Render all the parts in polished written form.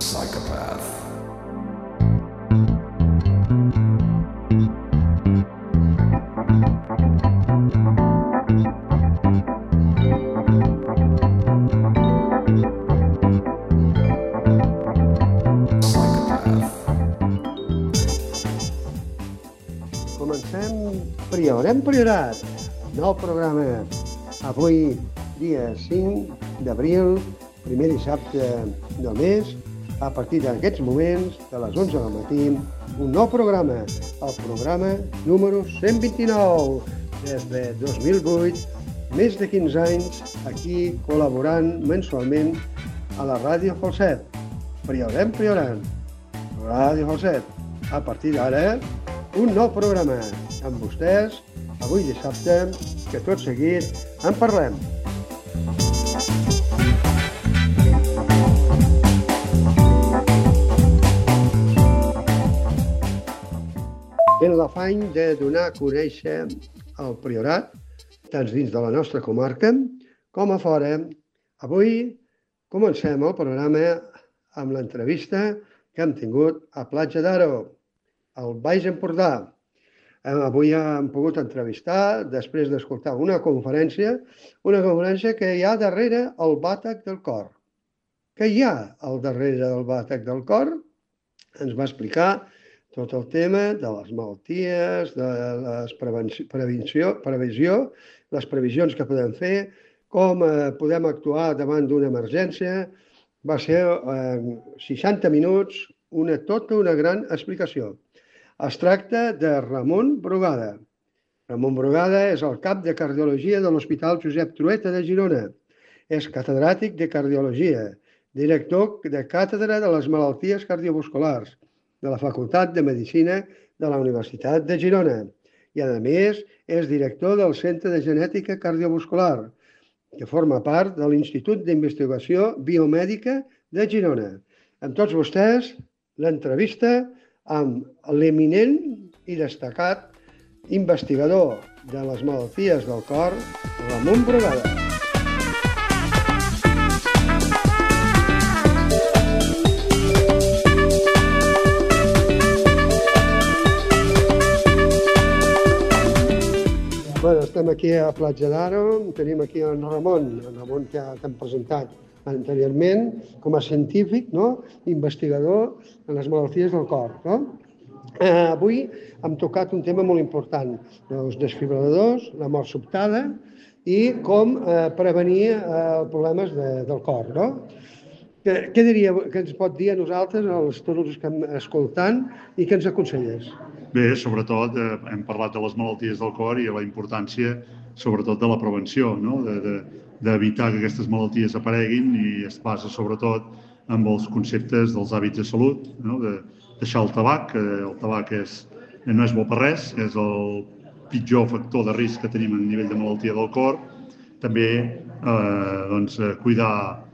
Psychopath. Comencem Hem priorat. Nou programa. Avui, dia 5 d'abril, primer dissabte del mes, a partir d'aquests moments, de les 11 del matí, un nou programa, el programa número 129, des de 2008, més de 15 anys, aquí col·laborant mensualment a la Ràdio Falset. Priorant. Ràdio Falset. A partir d'ara, un nou programa amb vostès, avui dissabte, que tot seguit en parlem. En l'afany de donar a conèixer el Priorat, tant dins de la nostra comarca com a fora, avui comencem el programa amb l'entrevista que hem tingut a Platja d'Aro, al Baix Empordà. Avui hem pogut entrevistar, després d'escoltar una conferència que hi ha darrere el Bàtec del Cor. Què hi ha al darrere del Bàtec del Cor? Ens va explicar tot el tema de les malalties, de les previsions que podem fer, com podem actuar davant d'una emergència. Va ser 60 minuts, tota una gran explicació. Es tracta de Ramon Brugada. Ramon Brugada és el cap de cardiologia de l'Hospital Josep Trueta de Girona. És catedràtic de cardiologia, director de càtedra de les malalties cardiovasculars de la Facultat de Medicina de la Universitat de Girona. I, a més, és director del Centre de Genètica Cardiovascular, que forma part de l'Institut d'Investigació Biomèdica de Girona. Amb tots vostès, l'entrevista amb l'eminent i destacat investigador de les malalties del cor, Ramon Brugada. Estem aquí a Platja d'Aro, tenim aquí en Ramon que t'hem presentat anteriorment com a científic, investigador en les malalties del cor. Avui hem tocat un tema molt important, els desfibriladors, la mort sobtada i com prevenir problemes del cor. Què diria que ens pot dir a nosaltres, tots els que hem escoltant, i què ens aconselles? Bé, sobretot hem parlat de les malalties del cor i la importància, sobretot, de la prevenció, d'evitar que aquestes malalties apareguin, i es basa sobretot en els conceptes dels hàbits de salut, de deixar el tabac, que el tabac no és bo per res, és el pitjor factor de risc que tenim a nivell de malaltia del cor. També cuidar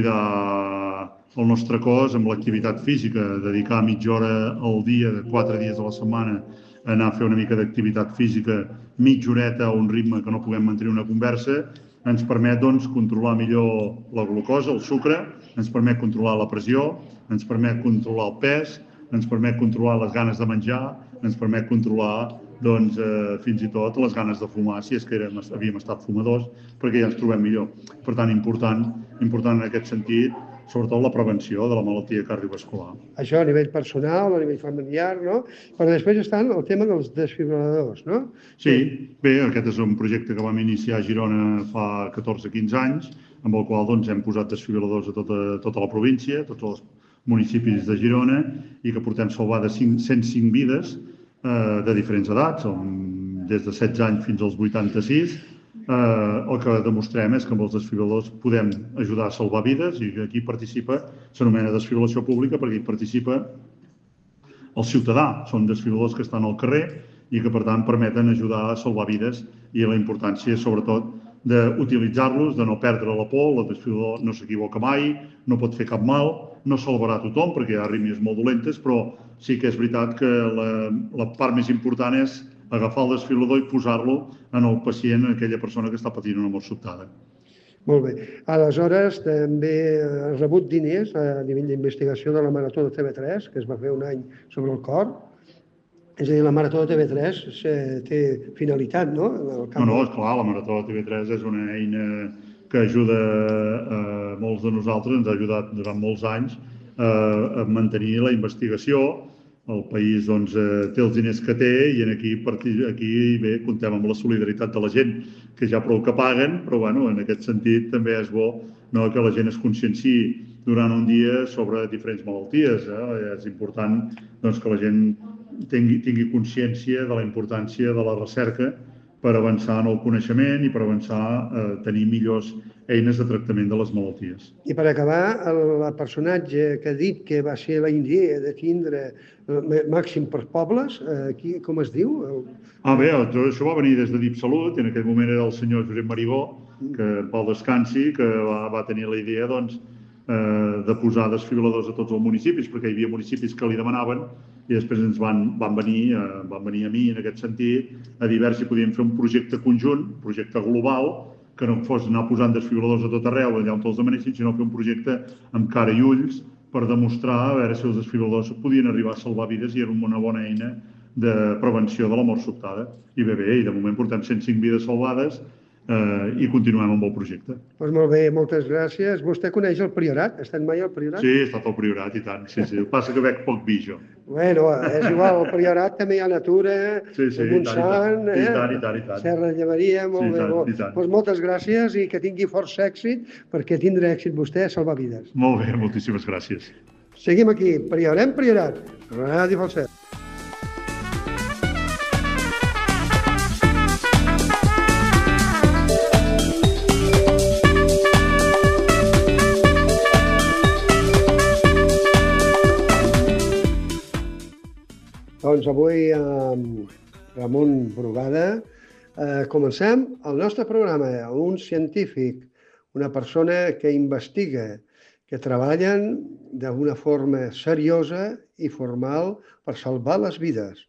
el nostre cos amb l'activitat física, dedicar mitja hora al dia, 4 dies a la setmana, a anar a fer una mica d'activitat física, mitja horeta a un ritme que no puguem mantenir una conversa, ens permet controlar millor la glucosa, el sucre, ens permet controlar la pressió, ens permet controlar el pes, ens permet controlar les ganes de menjar, ens permet controlar fins i tot les ganes de fumar, si és que havíem estat fumadors, perquè ja ens trobem millor. Per tant, important en aquest sentit, sobretot la prevenció de la malaltia cardiovascular. Això a nivell personal, a nivell familiar, però després està el tema dels desfibriladors, no? Sí, bé, aquest és un projecte que vam iniciar a Girona fa 14-15 anys, amb el qual hem posat desfibriladors a tota la província, a tots els municipis de Girona, i que portem salvades 105 vides de diferents edats, des de 16 anys fins als 86. El que demostrem és que amb els desfibriladors podem ajudar a salvar vides, i aquí s'anomena desfibrilació pública perquè hi participa el ciutadà. Són desfibriladors que estan al carrer i que, per tant, permeten ajudar a salvar vides, i la importància, sobretot, d'utilitzar-los, de no perdre la por. El desfibrilador no s'equivoca mai, no pot fer cap mal, no salvarà tothom perquè hi ha arrítmies molt dolentes, però sí que és veritat que la part més important és agafar el desfibrilador i posar-lo en el pacient, en aquella persona que està patint una mort sobtada. Molt bé. Aleshores, també has rebut diners a nivell d'investigació de la Marató de TV3, que es va fer un any sobre el cor. És a dir, la Marató de TV3 té finalitat, no? En el camp No, esclar, la Marató de TV3 és una eina que ajuda a molts de nosaltres, ens ha ajudat durant molts anys a mantenir la investigació. El país doncs, té els diners que té i aquí bé, comptem amb la solidaritat de la gent, que ja prou que paguen, però bueno, en aquest sentit també és bo, no, que la gent es conscienciï durant un dia sobre diferents malalties. És important doncs, que la gent tingui consciència de la importància de la recerca per avançar en el coneixement i per avançar a tenir millors eines de tractament de les malalties. I per acabar, el personatge que ha dit que va ser la idea de tindre màxim per pobles, com es diu? Bé, això va venir des de DipSalut, i en aquell moment era el senyor Josep Marigó, que en pau descansi, que va tenir la idea doncs, de posar desfibriladors a tots els municipis, perquè hi havia municipis que li demanaven, i després ens van venir a mi en aquest sentit a dir si podíem fer un projecte conjunt, un projecte global, que no fos anar posant desfibriladors a tot arreu allà on els demanessin, sinó fer un projecte amb cara i ulls per demostrar a veure si els desfibriladors podien arribar a salvar vides i era una bona eina de prevenció de la mort sobtada. I bé, i de moment portem 105 vides salvades i continuem amb el projecte. Doncs molt bé, moltes gràcies. Vostè coneix el Priorat? Ha estat mai al Priorat? Sí, he estat al Priorat, i tant. Sí. El que passa que veig poc vi, jo. Bueno, és igual, al Priorat també hi ha natura, Montsant, i tant. Serra de Llevaria, molt bé. Doncs moltes gràcies i que tingui força èxit, perquè tindrà èxit vostè a salvar vides. Molt bé, moltíssimes gràcies. Seguim aquí, Priorat, Ràdio Falset. Doncs avui amb Ramon Brugada comencem el nostre programa. Un científic, una persona que investiga, que treballen d'una forma seriosa i formal per salvar les vides,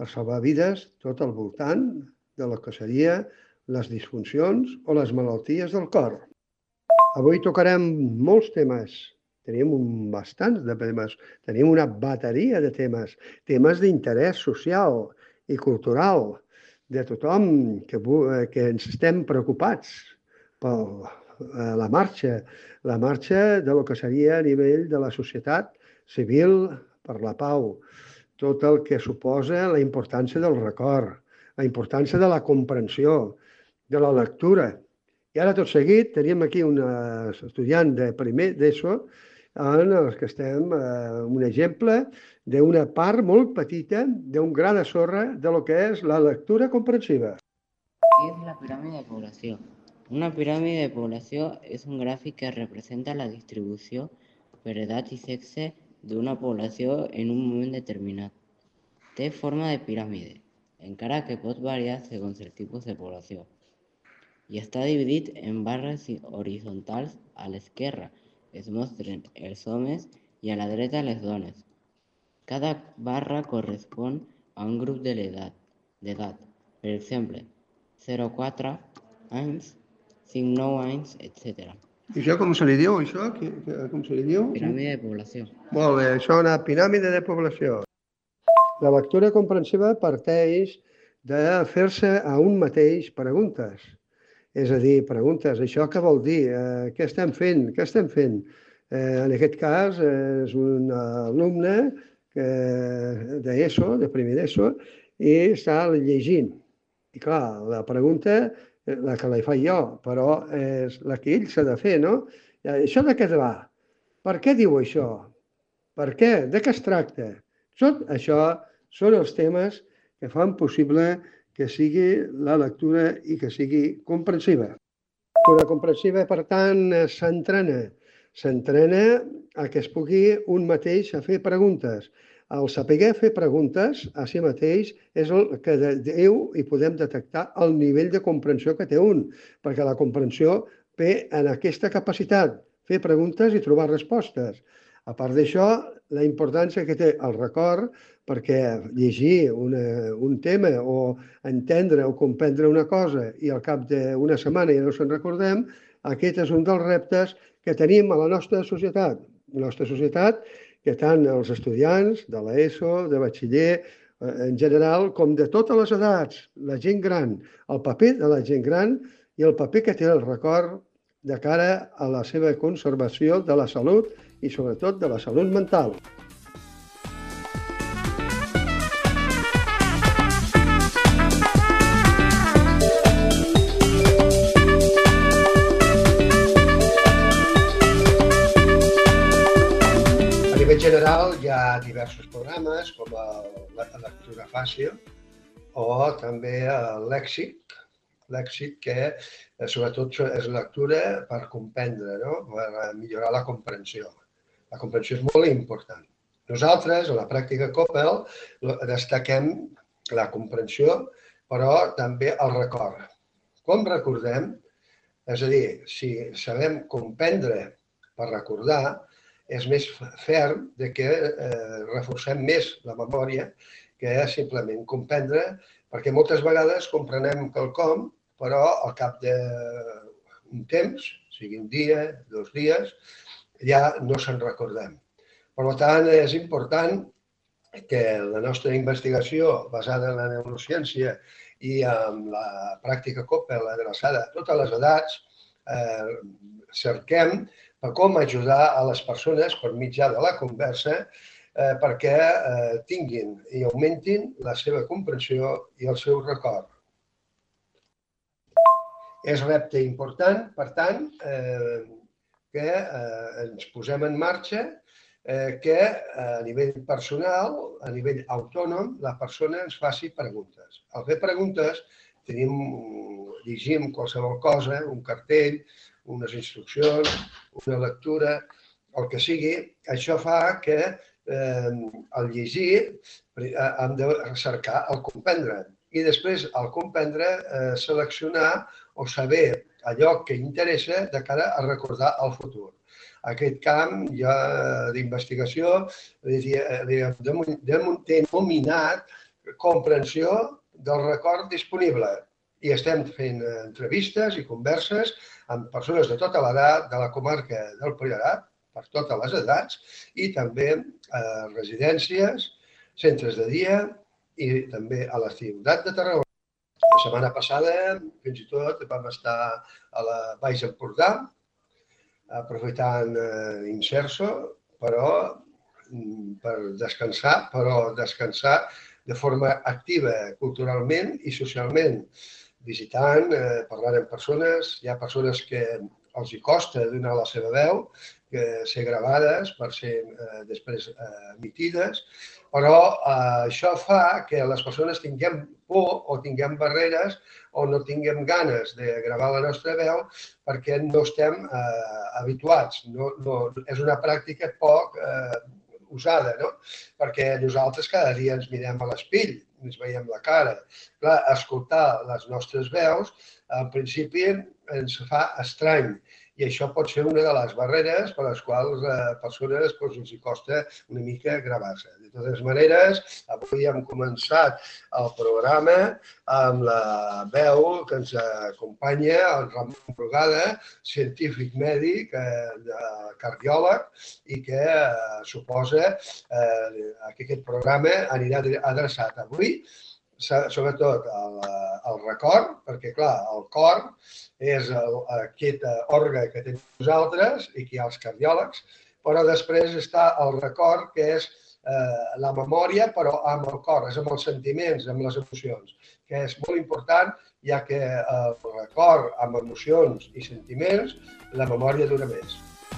tot al voltant de lo que seria les disfuncions o les malalties del cor. Avui tocarem molts temes. Tenim bastants de temes, tenim una bateria de temes d'interès social i cultural de tothom que ens estem preocupats per la marxa de lo que seria a nivell de la societat civil per la pau, tot el que suposa la importància del record, la importància de la comprensió, de la lectura. I ara tot seguit tenim aquí un estudiant de primer d'ESO en els que estem un exemple d'una part molt petita d'un gra de sorra de lo que és la lectura comprensiva. ¿Qué es la pirámide de población? Una pirámide de población es un gràfic que representa la distribució per edat i sexe d'una població en un moment determinat. Té forma de piràmide, encara que pot variar segons el tipus de població. I està dividit en barres horitzontals. A l'esquerra es mostren els homes i a la dreta les dones. Cada barra correspon a un grup d'edat. Per exemple, 0,4 anys, 5,9 anys, etc. I això com se li diu, això? Com se li diu? Piràmide de població. Molt bé, això és una piràmide de població. La lectura comprensiva parteix de fer-se a un mateix preguntes. És a dir, preguntes, això què vol dir? Què estem fent? En aquest cas és un alumne d'ESO, de primer d'ESO, i està llegint. I clar, la pregunta, la que li faig jo, però és la que ell s'ha de fer, no? Això de què va? Per què diu això? Per què? De què es tracta? Tot això són els temes que fan possible que sigui la lectura i que sigui comprensiva. La comprensiva, per tant, s'entrena a que es pugui un mateix a fer preguntes. El saber fer preguntes a si mateix és el que diu i podem detectar el nivell de comprensió que té un, perquè la comprensió ve en aquesta capacitat, fer preguntes i trobar respostes. A part d'això, la importància que té el record, perquè llegir un tema o entendre o comprendre una cosa i al cap d'una setmana ja no se'n recordem, Aquest és un dels reptes que tenim a la nostra societat. La nostra societat, que tant els estudiants de l'ESO, de batxiller, en general, com de totes les edats, la gent gran, el paper de la gent gran i el paper que té el record de cara a la seva conservació de la salut i sobretot de la salut mental. En general hi ha diversos programes com la lectura fàcil o també el lèxic que sobretot és lectura per comprendre, per millorar la comprensió. La comprensió és molt important. Nosaltres, a la pràctica Coppel, destaquem la comprensió, però també el record. Com recordem? És a dir, si sabem comprendre per recordar, és més ferm que reforcem més la memòria que simplement comprendre, perquè moltes vegades comprenem quelcom, però al cap d'un temps, sigui un dia, 2 dies, ja no se'n recordem. Per tant, és important que la nostra investigació basada en la neurociència i en la pràctica Coppel adreçada a totes les edats, cerquem com ajudar a les persones per mitjà de la conversa perquè tinguin i augmentin la seva comprensió i el seu record. És repte important, per tant, que ens posem en marxa que a nivell personal, a nivell autònom, la persona ens faci preguntes. Al fer preguntes, llegim qualsevol cosa, un cartell, unes instruccions, una lectura, el que sigui. Això fa que al llegir hem de cercar el comprendre i després al comprendre seleccionar o saber allò que interessa de cara a recordar el futur. Aquest camp d'investigació denominat comprensió del record disponible. I estem fent entrevistes i converses amb persones de tota l'edat de la comarca del Priorat, per totes les edats, i també residències, centres de dia i també a la ciutat de Tarragona. La setmana passada, fins i tot, vam estar a la Baix Empordà, aprofitant Inserso, però per descansar, de forma activa culturalment i socialment, visitant, parlant amb persones. Hi ha persones que els hi costa donar la seva veu, ser gravades per ser després emitides, però això fa que les persones tinguem por o tinguem barreres o no tinguem ganes de gravar la nostra veu perquè no estem habituats. És una pràctica poc usada, perquè nosaltres cada dia ens mirem a l'espill, ens veiem la cara. Clar, escoltar les nostres veus, en principi, ens fa estrany. I això pot ser una de les barreres per les quals a persones els costa una mica gravar-se. De totes maneres, avui hem començat el programa amb la veu que ens acompanya el Ramon Brugada, científic mèdic, cardiòleg, i que suposa que aquest programa anirà adreçat avui sobretot al record, perquè, clar, el cor és aquest òrgan que tenim nosaltres i que hi ha els cardiòlegs, però després està el record, que és la memòria, però amb el cor, és amb els sentiments, amb les emocions, que és molt important, ja que el record amb emocions i sentiments, la memòria dura més.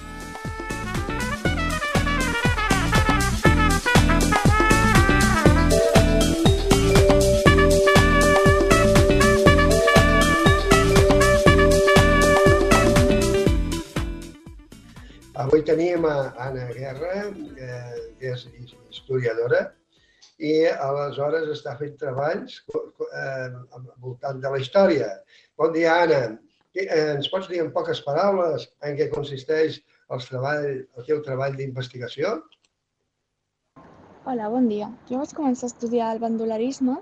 Avui tenim Anna Guerra, que és historiadora, i aleshores està fent treballs al voltant de la història. Bon dia, Anna. Ens pots dir en poques paraules en què consisteix el teu treball d'investigació? Hola, bon dia. Jo vaig començar a estudiar el bandolerisme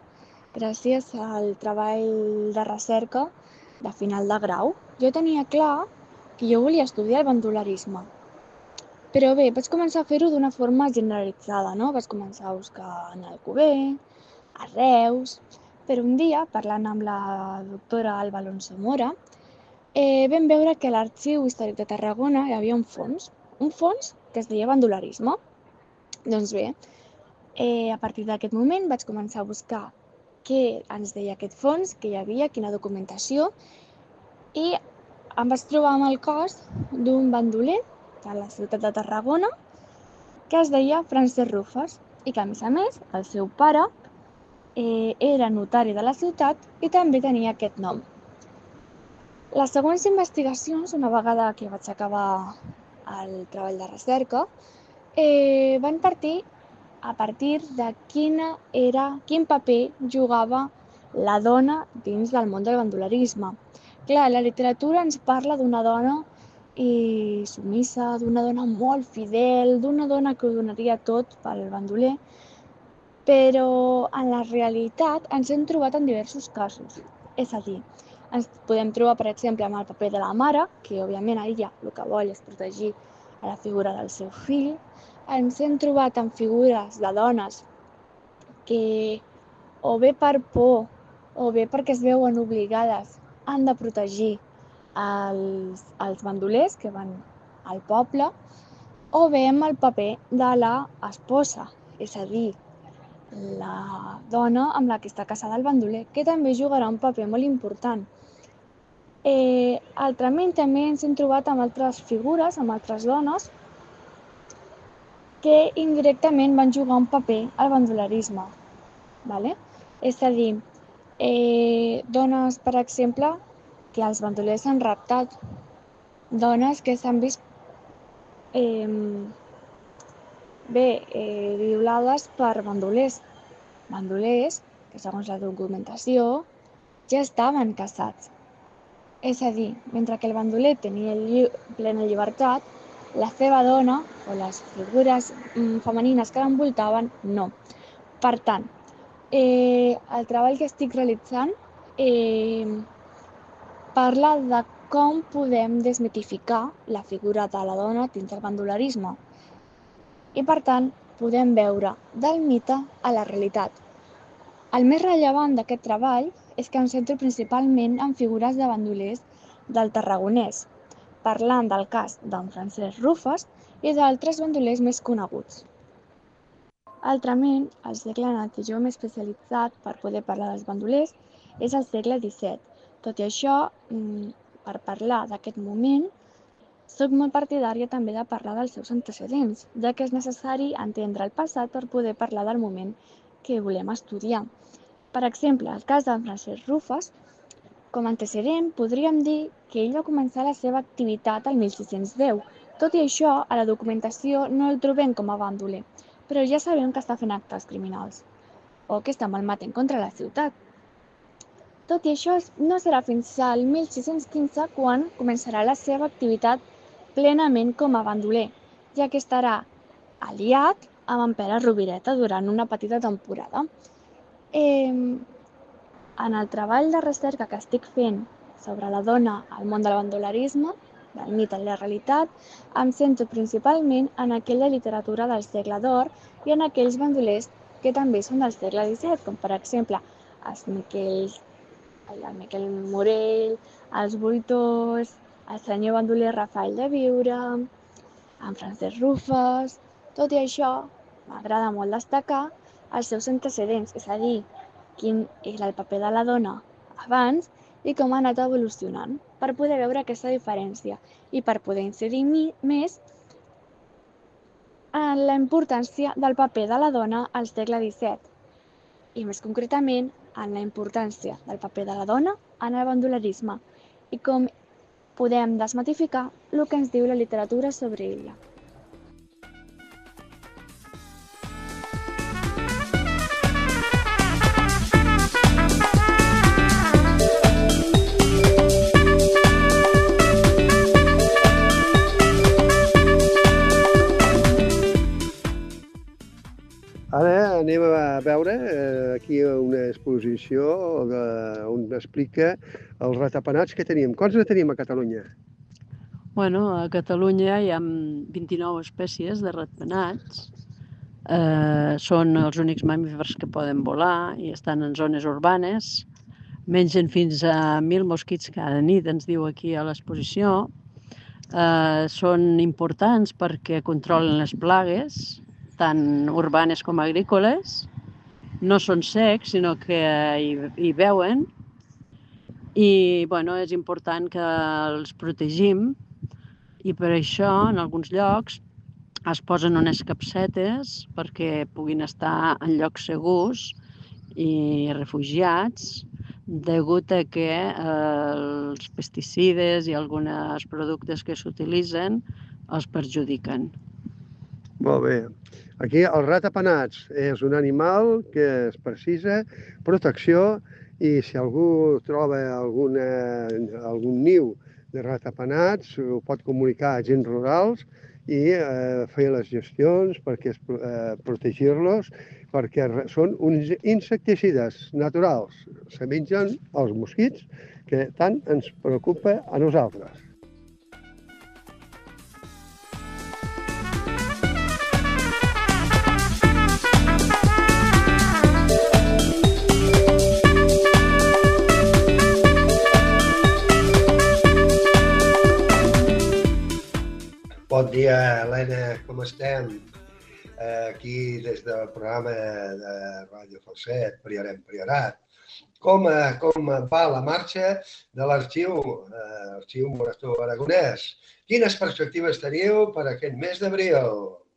gràcies al treball de recerca de final de grau. Jo tenia clar que jo volia estudiar el bandolerisme. Però bé, vaig començar a fer-ho d'una forma generalitzada, no? Vaig començar a buscar en Alcover, a Reus, però un dia, parlant amb la doctora Alba Alonso Mora, vam veure que a l'Arxiu Històric de Tarragona hi havia un fons que es deia bandolerisme. Doncs bé, a partir d'aquest moment vaig començar a buscar què ens deia aquest fons, què hi havia, quina documentació, i em vaig trobar amb el cos d'un bandoler de la ciutat de Tarragona que es deia Francesc Rufas i que, a més, el seu pare era notari de la ciutat i també tenia aquest nom. Les següents investigacions, una vegada que vaig acabar el treball de recerca, van partir a partir de quin paper jugava la dona dins del món del bandolerisme. Clar, la literatura ens parla d'una dona submissa, d'una dona molt fidel, d'una dona que ho donaria tot pel bandoler, però en la realitat ens hem trobat en diversos casos. És a dir, ens podem trobar, per exemple, amb el paper de la mare, que òbviament ella el que vol és protegir a la figura del seu fill. Ens hem trobat amb figures de dones que, o bé per por, o bé perquè es veuen obligades, han de protegir els bandolers que van al poble, o bé amb el paper de l'esposa, és a dir, la dona amb la que està casada el bandoler, que també jugarà un paper molt important. Altrament també ens hem trobat amb altres figures, amb altres dones, que indirectament van jugar un paper al bandolerisme. És a dir, dones, per exemple, que els bandolers han raptat, dones que s'han vist violades per bandolers que, segons la documentació, ja estaven casats. És a dir, mentre que el bandoler tenia plena llibertat, la seva dona o les figures femenines que l'envoltaven, no. Per tant, el treball que estic realitzant parla de com podem desmitificar la figura de la dona dins del bandolerisme. I, per tant, podem veure del mite a la realitat. El més rellevant d'aquest treball és que em centro principalment en figures de bandolers del Tarragonès, parlant del cas d'en Francesc Rufas i d'altres bandolers més coneguts. Altrament, el segle en el que jo m'he especialitzat per poder parlar dels bandolers és el segle XVII. Tot i això, per parlar d'aquest moment, soc molt partidària també de parlar dels seus antecedents, ja que és necessari entendre el passat per poder parlar del moment que volem estudiar. Per exemple, el cas d'en Francesc Rufas, com a antecedent, podríem dir que ell va començar la seva activitat el 1610. Tot i això, a la documentació no el trobem com a bandoler, però ja sabem que està fent actes criminals o que està malmetent contra la ciutat. Tot i això, no serà fins al 1615 quan començarà la seva activitat plenament com a bandoler, ja que estarà aliat amb en Pere Rovireta durant una petita temporada. En el treball de recerca que estic fent sobre la dona al món del bandolerisme, del mite i la realitat, em centro principalment en aquella literatura del segle d'or i en aquells bandolers que també són del segle XVII, com per exemple el Miquel Morell, els Voltors, el senyor bandoler Rafael de Viure, en Francesc Rufas. Tot i això, m'agrada molt destacar els seus antecedents, és a dir, quin era el paper de la dona abans i com ha anat evolucionant, per poder veure aquesta diferència i per poder incidir més en la importància del paper de la dona al segle XVII i, més concretament, en la importància del paper de la dona en el bandolerisme i com podem desmitificar el que ens diu la literatura sobre ella. Ara anem a veure aquí una exposició on explica els ratapenats que tenim. Quants ne tenim a Catalunya? A Catalunya hi ha 29 espècies de ratpenats. Són els únics mamífers que poden volar i estan en zones urbanes. Mengen fins a 1.000 mosquits cada nit, ens diu aquí a l'exposició. Són importants perquè controlen les plagues, tant urbanes com agrícoles. No són secs, sinó que hi veuen. I és important que els protegim i per això en alguns llocs es posen unes capsetes perquè puguin estar en llocs segurs i refugiats degut a que els pesticides i alguns productes que s'utilitzen els perjudiquen. Molt bé. Aquí els ratapenats és un animal que es precisa protecció i si algú troba algun niu de ratapenats ho pot comunicar a agents rurals i fer les gestions perquè protegir-los perquè són uns insecticides naturals. Se mengen els mosquits que tant ens preocupa a nosaltres. Bon dia, Helena, com estem? Aquí des del programa de Ràdio Falset, Priorat. Com va la marxa de l'Arxiu Morató Aragonès? Quines perspectives teniu per aquest mes d'abril?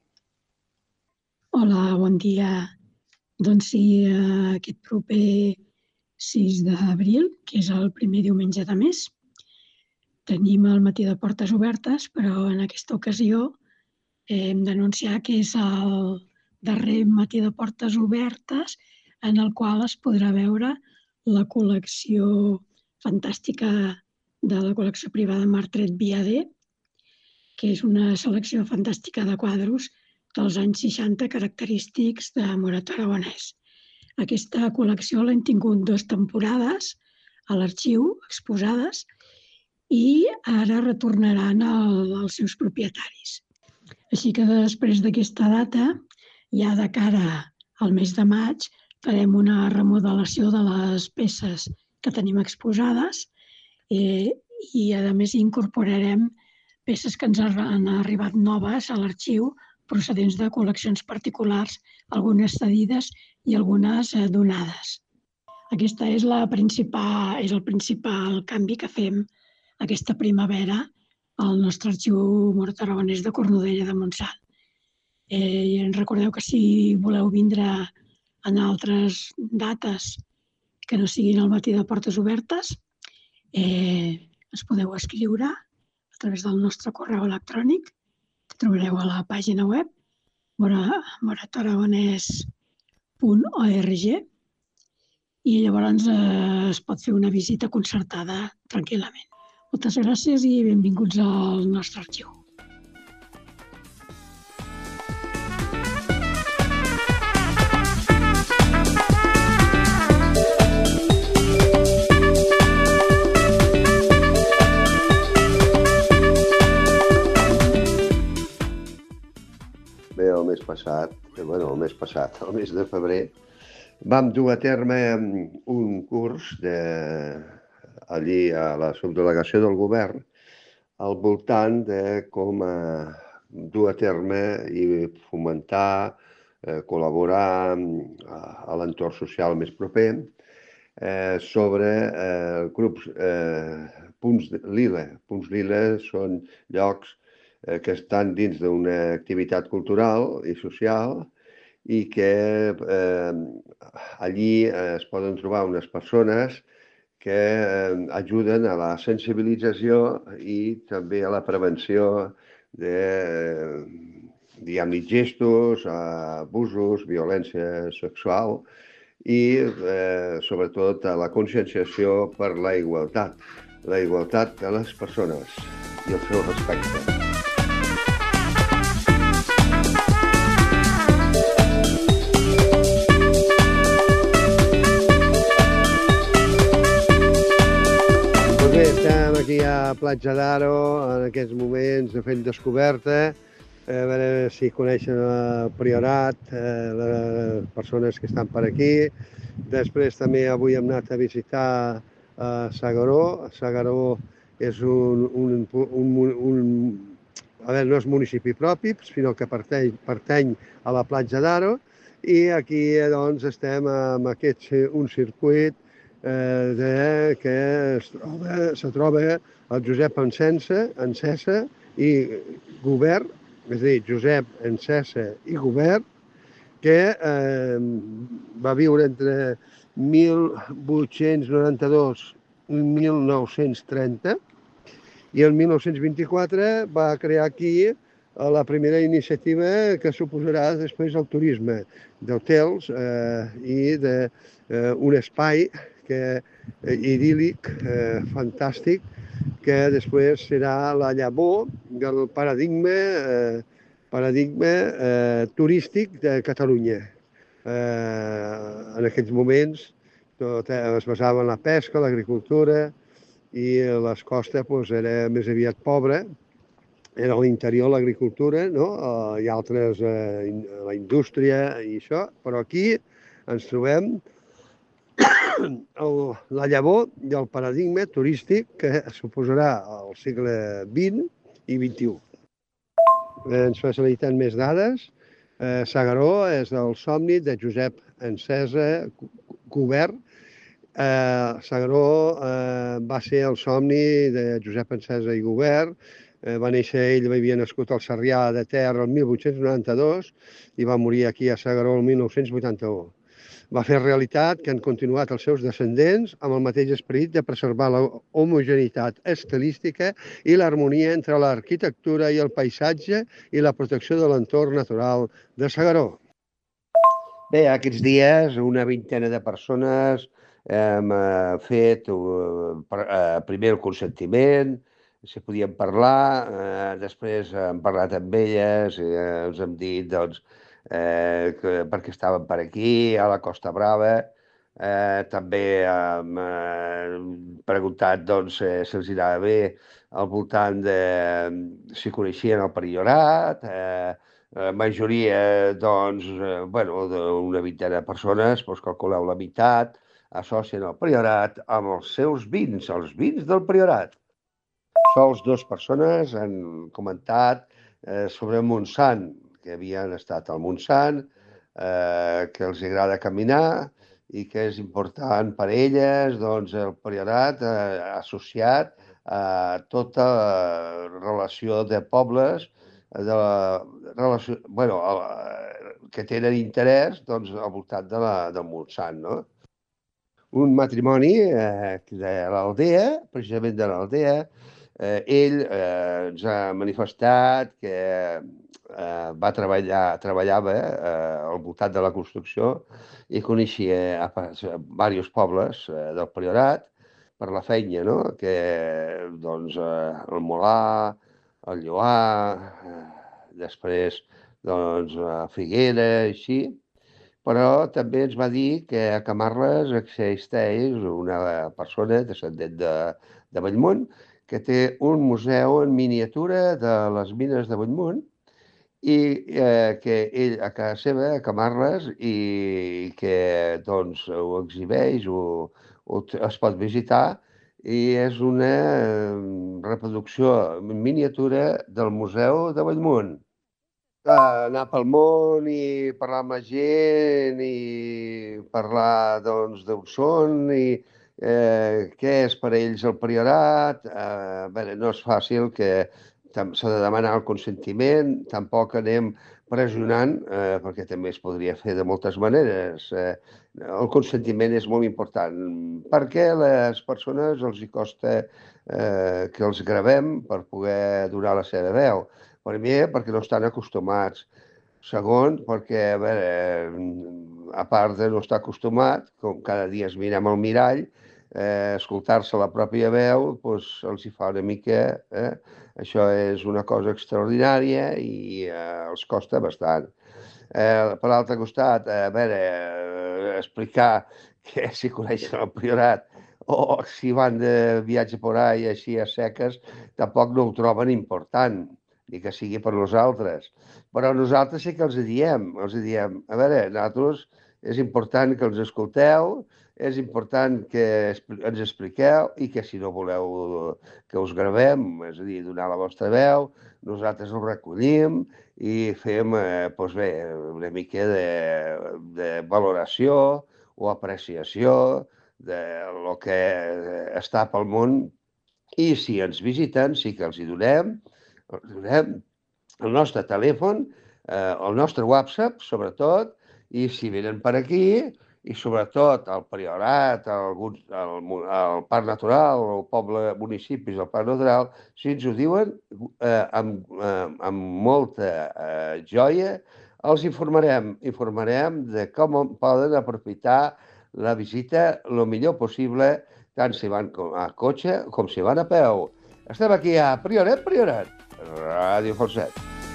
Hola, bon dia. Doncs sí, aquest proper 6 d'abril, que és el primer diumenge de mes, tenim el matí de portes obertes, però en aquesta ocasió hem d'anunciar que és el darrer matí de portes obertes en el qual es podrà veure la col·lecció fantàstica de la col·lecció privada Martret Viader, que és una selecció fantàstica de quadros dels anys 60 característics de Morató Aragonès. Aquesta col·lecció l'hem tingut 2 temporades a l'arxiu, exposades, i ara retornaran als seus propietaris. Així que després d'aquesta data, ja de cara al mes de maig, farem una remodelació de les peces que tenim exposades i, a més, incorporarem peces que ens han arribat noves a l'arxiu procedents de col·leccions particulars, algunes cedides i algunes donades. Aquesta és el principal canvi que fem aquesta primavera al nostre arxiu Morató Aragonès de Cornudella de Montsant. I recordeu que si voleu vindre en altres dates que no siguin al matí de portes obertes, ens podeu escriure a través del nostre correu electrònic, que trobareu a la pàgina web moratoaragonès.org, i llavors es pot fer una visita concertada tranquil·lament. Moltes gràcies i benvinguts al nostre arxiu. Bé, el mes de febrer, vam dur a terme un curs allí a la subdelegació del govern al voltant de com dur a terme i fomentar, col·laborar a l'entorn social més proper sobre grups punts lila. Punts lila són llocs que estan dins d'una activitat cultural i social i que allí es poden trobar unes persones que ajuden a la sensibilització i també a la prevenció de, gestos, abusos, violència sexual i, sobretot, a la conscienciació per la igualtat de les persones i el seu respecte. Bé, estem aquí a Platja d'Aro, en aquests moments, fent descoberta, a veure si coneixen el Priorat, les persones que estan per aquí. Després també avui hem anat a visitar S'Agaró. S'Agaró és a veure, no és municipi propi, sinó que pertany a la Platja d'Aro, i aquí doncs estem amb un circuit que se troba el Josep Encesa i Gubert, és a dir, Josep Encesa i Gubert, que va viure entre 1892 i 1930, i el 1924 va crear aquí la primera iniciativa que suposarà després el turisme d'hotels i d'un espai idíl·lic, fantàstic, que després serà la llavor del paradigma turístic de Catalunya. En aquests moments tot es basava en la pesca, l'agricultura, i les costes era més aviat pobre. Era a l'interior l'agricultura, no? I altres, la indústria i això, però aquí ens trobem la llavor del paradigma turístic que suposarà al segle XX i XXI. Ens faciliten més dades. S'Agaró és el somni de Josep Encesa Gubert. S'Agaró va ser el somni de Josep Encesa i Gubert. Va néixer ell, havia nascut al Sarrià de Ter el 1892 i va morir aquí a S'Agaró el 1981. Va fer realitat que han continuat els seus descendents amb el mateix esperit de preservar la homogeneïtat estilística i l'harmonia entre l'arquitectura i el paisatge i la protecció de l'entorn natural de S'Agaró. Bé, aquests dies una vintena de persones hem fet primer el consentiment, si podíem parlar, després hem parlat amb elles i ens hem dit perquè estaven per aquí, a la Costa Brava. També hem preguntat si els anava bé al voltant de si coneixien el Priorat. La majoria, d'una vintena de persones, calculeu la meitat, associen el Priorat amb els seus vins, els vins del Priorat. Sols 2 persones han comentat sobre Montsant, que havien estat al Montsant, que els agrada caminar i que és important per elles el Priorat associat a tota relació de pobles que tenen interès al voltant del Montsant, no? Un matrimoni de l'Aldea, precisament de l'Aldea. Ell ens ha manifestat que treballava al voltant de la construcció i coneixia diversos pobles del Priorat per la feina, no? Que el Molar, el Lloar, després Figuera, així. Però també ens va dir que a Camarles existeix una persona descendent de Bellmunt que té un museu en miniatura de les mines de Bellmunt i que ell a casa seva, a Camarles, i que ho exhibeix, es pot visitar, i és una reproducció en miniatura del Museu de Bellmunt. Anar pel món i parlar amb la gent i parlar d'on són i què és per ells el Priorat. No és fàcil, que s'ha de demanar el consentiment, tampoc anem pressionant, perquè també es podria fer de moltes maneres. El consentiment és molt important, perquè a les persones els hi costa que els gravem per poder donar la seva veu. Primer, perquè no estan acostumats. Segon, perquè, a part de no estar acostumat, com cada dia es mirem al mirall, escoltar-se la pròpia veu els hi fa una mica. Això és una cosa extraordinària i els costa bastant. Per l'altre costat, explicar que si coneixen el Priorat o si van de viatge por ahí així a seques, tampoc no ho troben important, ni que sigui per nosaltres. Però nosaltres sí que els diem, a veure, nosaltres és important que ens escolteu, és important que ens expliqueu i que si no voleu que us gravem, és a dir, donar la vostra veu, nosaltres ho recollim i fem doncs bé, una mica de valoració o apreciació de lo que està pel món i si ens visiten sí que els donem el nostre telèfon, el nostre WhatsApp, sobretot, i si venen per aquí, i sobretot al Priorat, al Parc Natural, al poble, municipis del Parc Natural, si ens ho diuen amb molta joia, els informarem de com poden aprofitar la visita el millor possible, tant si van a cotxe com si van a peu. Estem aquí a Priorat, Ràdio Falset.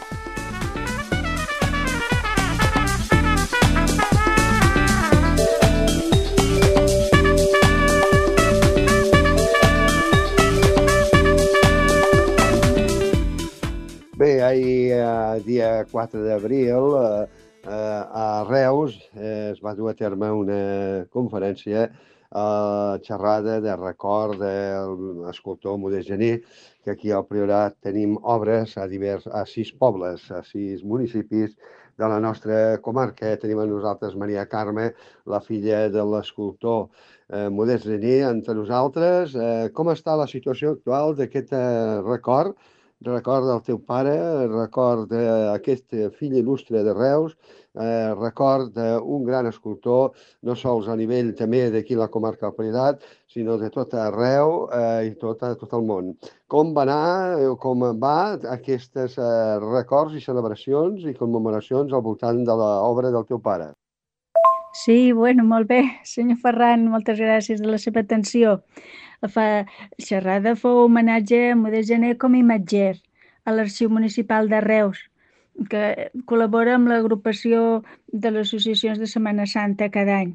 Bé, ahir, dia 4 d'abril, a Reus es va dur a terme una conferència xerrada de record de l'escultor Modest Gené, que aquí al Priorat tenim obres a 6 pobles, a 6 municipis de la nostra comarca. Tenim a nosaltres Maria Carme, la filla de l'escultor Modest Gené, entre nosaltres. Com està la situació actual d'aquest record del teu pare, record d'aquest fill il·lustre de Reus, record d'un gran escultor, no sols a nivell també d'aquí la comarca del Priorat, sinó de tot arreu i tot el món. Com va anar, com va aquests records i celebracions i commemoracions al voltant de l'obra del teu pare? Sí, bueno, molt bé, senyor Ferran, moltes gràcies de la seva atenció. La xerrada fou homenatge a Modest Gené com a imatger a l'Arxiu Municipal de Reus, que col·labora amb l'agrupació de les associacions de Setmana Santa cada any.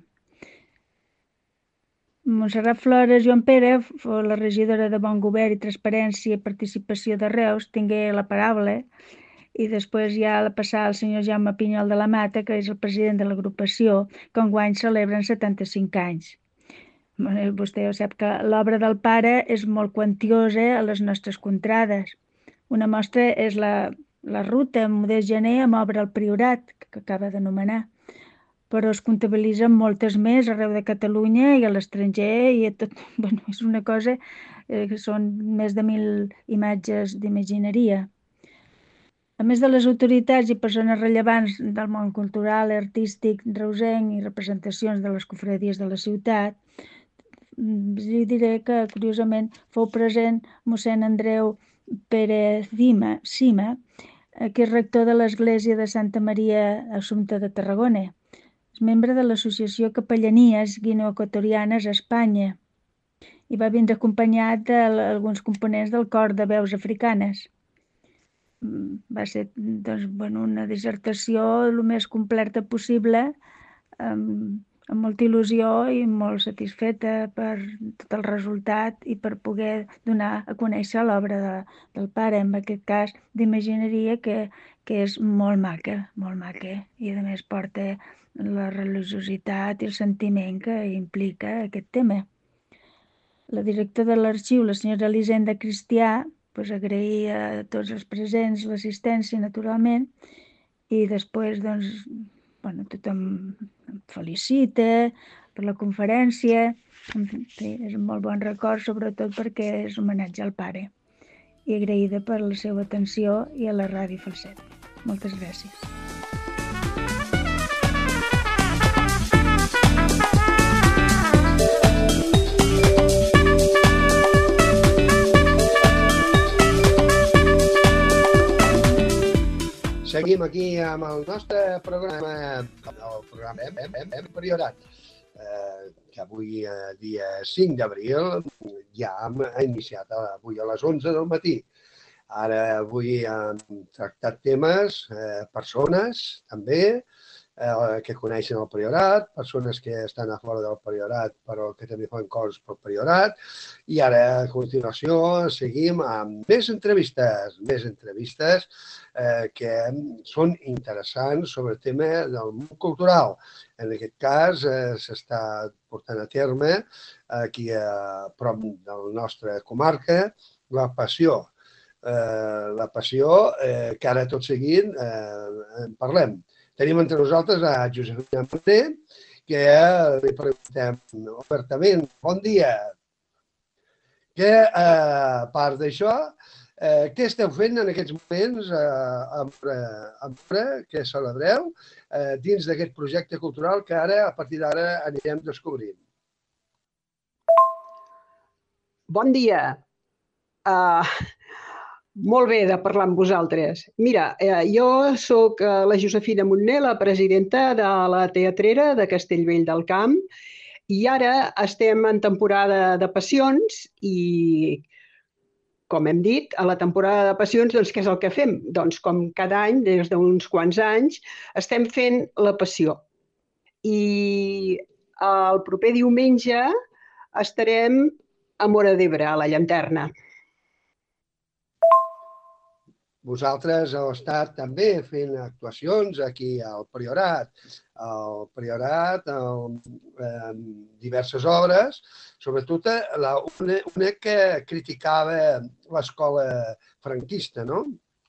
Montserrat Flores Joan Pere, la regidora de Bon Govern i Transparència i Participació de Reus, tingué la paraula i després ja la passà al senyor Jaume Pinyol de la Mata, que és el president de l'agrupació, que enguany celebren 75 anys. Vostè sap que l'obra del pare és molt quantiosa a les nostres contrades. Una mostra és la ruta Modest Gené amb obra al Priorat, que acaba d'anomenar, però es comptabilitzen moltes més arreu de Catalunya i a l'estranger i a tot. Bueno, és una cosa que són més de 1.000 imatges d'imagineria. A més de les autoritats i persones rellevants del món cultural i artístic reusenc i representacions de les cofradies de la ciutat, jo diré que, curiosament, fou present mossèn Andreu Pérez Cima, que és rector de l'Església de Santa Maria Assumpta de Tarragona. És membre de l'Associació Capellanies Guineoequatorianes a Espanya i va vindre acompanyat d'alguns components del cor de veus africanes. Va ser una dissertació el més completa possible, amb molta il·lusió i molt satisfeta per tot el resultat i per poder donar a conèixer l'obra del pare, en aquest cas d'imagineria, que és molt maca, i a més porta la religiositat i el sentiment que implica aquest tema. La directora de l'arxiu, la senyora Elisenda Cristià, agrair a tots els presents l'assistència, naturalment, i després, tothom em felicita per la conferència. És un molt bon record, sobretot perquè és homenatge al pare. I agraïda per la seva atenció i a la Ràdio Falset. Moltes gràcies. Seguim aquí amb el nostre programa, el programa Hem Priorat, que avui, dia 5 d'abril, ja hem iniciat avui a les 11 del matí. Ara avui hem tractat temes, persones també, que coneixen el Priorat, persones que estan a fora del Priorat però que també fan coses pel Priorat. I ara, a continuació, seguim amb més entrevistes que són interessants sobre el tema del món cultural. En aquest cas, s'està portant a terme aquí a prop de la nostra comarca la Passió. La Passió, que ara tot seguint en parlem. Tenim entre nosaltres a Josefina Monté, que li preguntem obertament, bon dia. Que, a part d'això, què esteu fent en aquests moments que celebreu dins d'aquest projecte cultural que ara, a partir d'ara, anirem descobrint? Bon dia. Molt bé de parlar amb vosaltres. Mira, jo sóc la Josefina Montner, la presidenta de la Teatrera de Castellvell del Camp, i ara estem en temporada de passions i, com hem dit, a la temporada de passions, doncs, què és el que fem? Doncs, com cada any, des d'uns quants anys, estem fent la passió. I el proper diumenge estarem a Móra d'Ebre, a la Llanterna. Vosaltres heu estat també fent actuacions aquí al Priorat. Al Priorat, diverses obres, sobretot una que criticava l'escola franquista, no?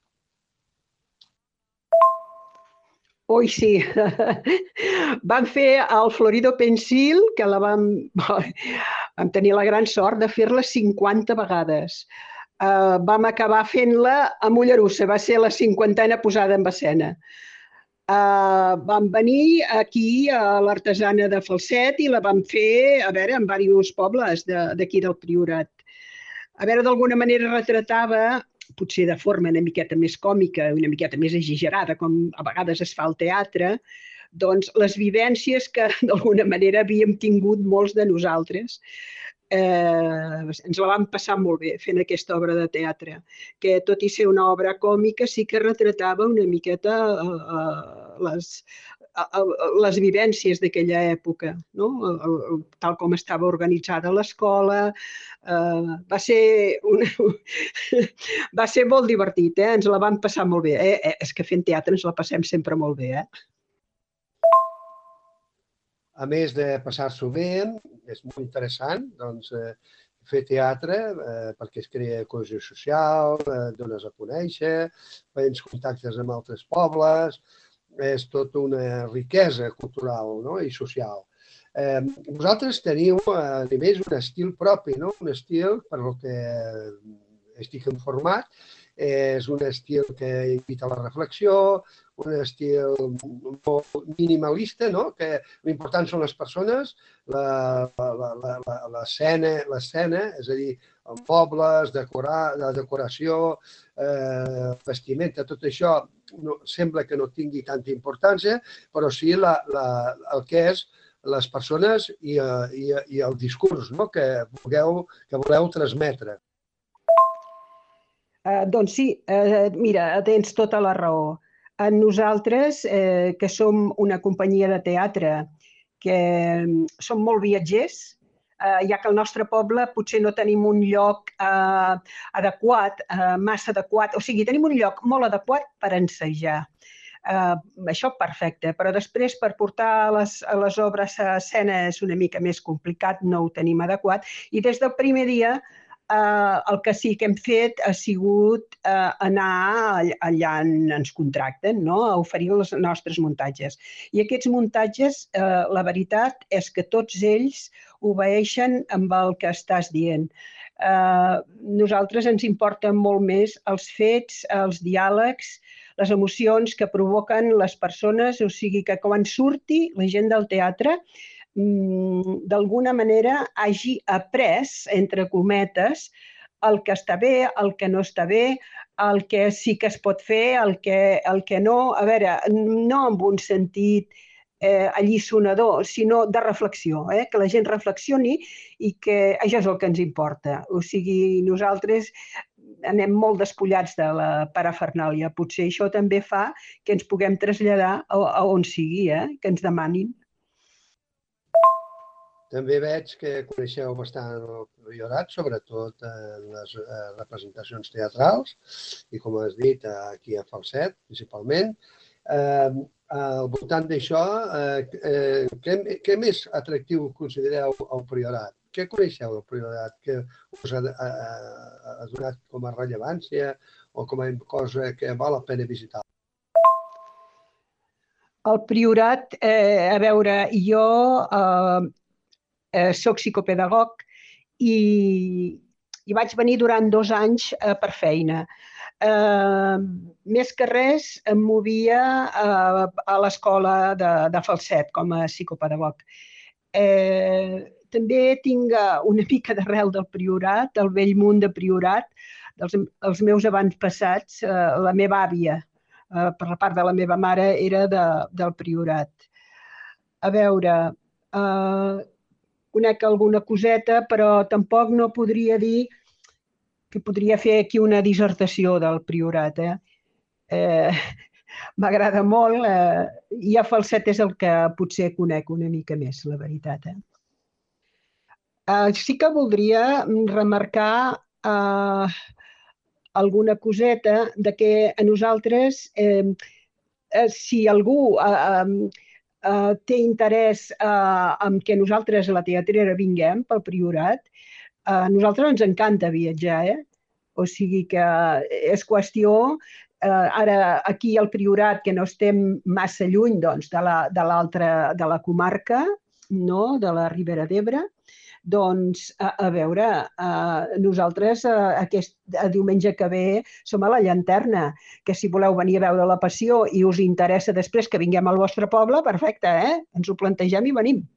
Ui, sí. Vam fer el Florido Pensil, que vam tenir la gran sort de fer-la 50 vegades. Vam acabar fent-la a Mollerussa, va ser la 50a posada en escena. Vam venir aquí a l'Artesana de Falset i la vam fer, en diversos pobles d'aquí del Priorat. D'alguna manera retratava, potser de forma una miqueta més còmica, una miqueta més exagerada, com a vegades es fa al teatre, doncs les vivències que d'alguna manera havíem tingut molts de nosaltres. Ens la vam passar molt bé fent aquesta obra de teatre, que tot i ser una obra còmica sí que retratava una miqueta les vivències d'aquella època, no? Tal com estava organitzada l'escola. Va ser molt divertit, ens la vam passar molt bé. És que fent teatre ens la passem sempre molt bé. A més de passar-s'ho bé, és molt interessant fer teatre perquè es crea cohesió social, dones a conèixer, tens contactes amb altres pobles, és tota una riquesa cultural i social. Vosaltres teniu a nivell un estil propi, un estil per el que estic informat, és un estil que invita a la reflexió, un estil molt minimalista, que l'important són les persones, l'escena, és a dir, mobles, la decoració, vestimenta, tot això sembla que no tingui tanta importància, però sí el que és les persones i el discurs que voleu transmetre. Doncs sí, mira, tens tota la raó. Nosaltres, que som una companyia de teatre, que som molt viatgers, ja que al nostre poble potser no tenim un lloc adequat, massa adequat, o sigui, tenim un lloc molt adequat per ensajar. Això perfecte, però després per portar les obres a escena és una mica més complicat, no ho tenim adequat, i des del primer dia el que sí que hem fet ha sigut anar allà on ens contracten, a oferir els nostres muntatges. I aquests muntatges, la veritat és que tots ells obeeixen amb el que estàs dient. Nosaltres ens importen molt més els fets, els diàlegs, les emocions que provoquen les persones, o sigui que quan surti la gent del teatre d'alguna manera hagi après, entre cometes, el que està bé, el que no està bé, el que sí que es pot fer, el que no. A veure, no en un sentit alliçonador, sinó de reflexió, que la gent reflexioni i que això és el que ens importa. O sigui, nosaltres anem molt despullats de la parafernàlia. Potser això també fa que ens puguem traslladar a on sigui, que ens demanin. També veig que coneixeu bastant el Priorat, sobretot en les representacions teatrals i, com has dit, aquí a Falset, principalment. Al voltant d'això, què més atractiu considereu el Priorat? Què coneixeu del Priorat que us ha donat com a rellevància o com a cosa que val la pena visitar? El Priorat, a veure, jo soc psicopedagog i vaig venir durant 2 anys per feina. Més que res em movia a l'escola de Falset com a psicopedagog. També tinc una mica d'arrel del Priorat, del vell munt de Priorat, dels meus avantpassats. La meva àvia, per la part de la meva mare, era del Priorat. A veure, conec alguna coseta, però tampoc no podria dir que podria fer aquí una dissertació del Priorat. M'agrada molt i a Falset és el que potser conec una mica més, la veritat. Sí que voldria remarcar alguna coseta de que a nosaltres, si algú té interès en que nosaltres a la teatrera vinguem pel Priorat, a nosaltres ens encanta viatjar, O sigui que és qüestió, ara aquí al Priorat, que no estem massa lluny de la comarca, de la Ribera d'Ebre, doncs, a veure, nosaltres aquest diumenge que ve som a la Llanterna, que si voleu venir a veure la Passió i us interessa després que vinguem al vostre poble, perfecte, ens ho plantegem i venim.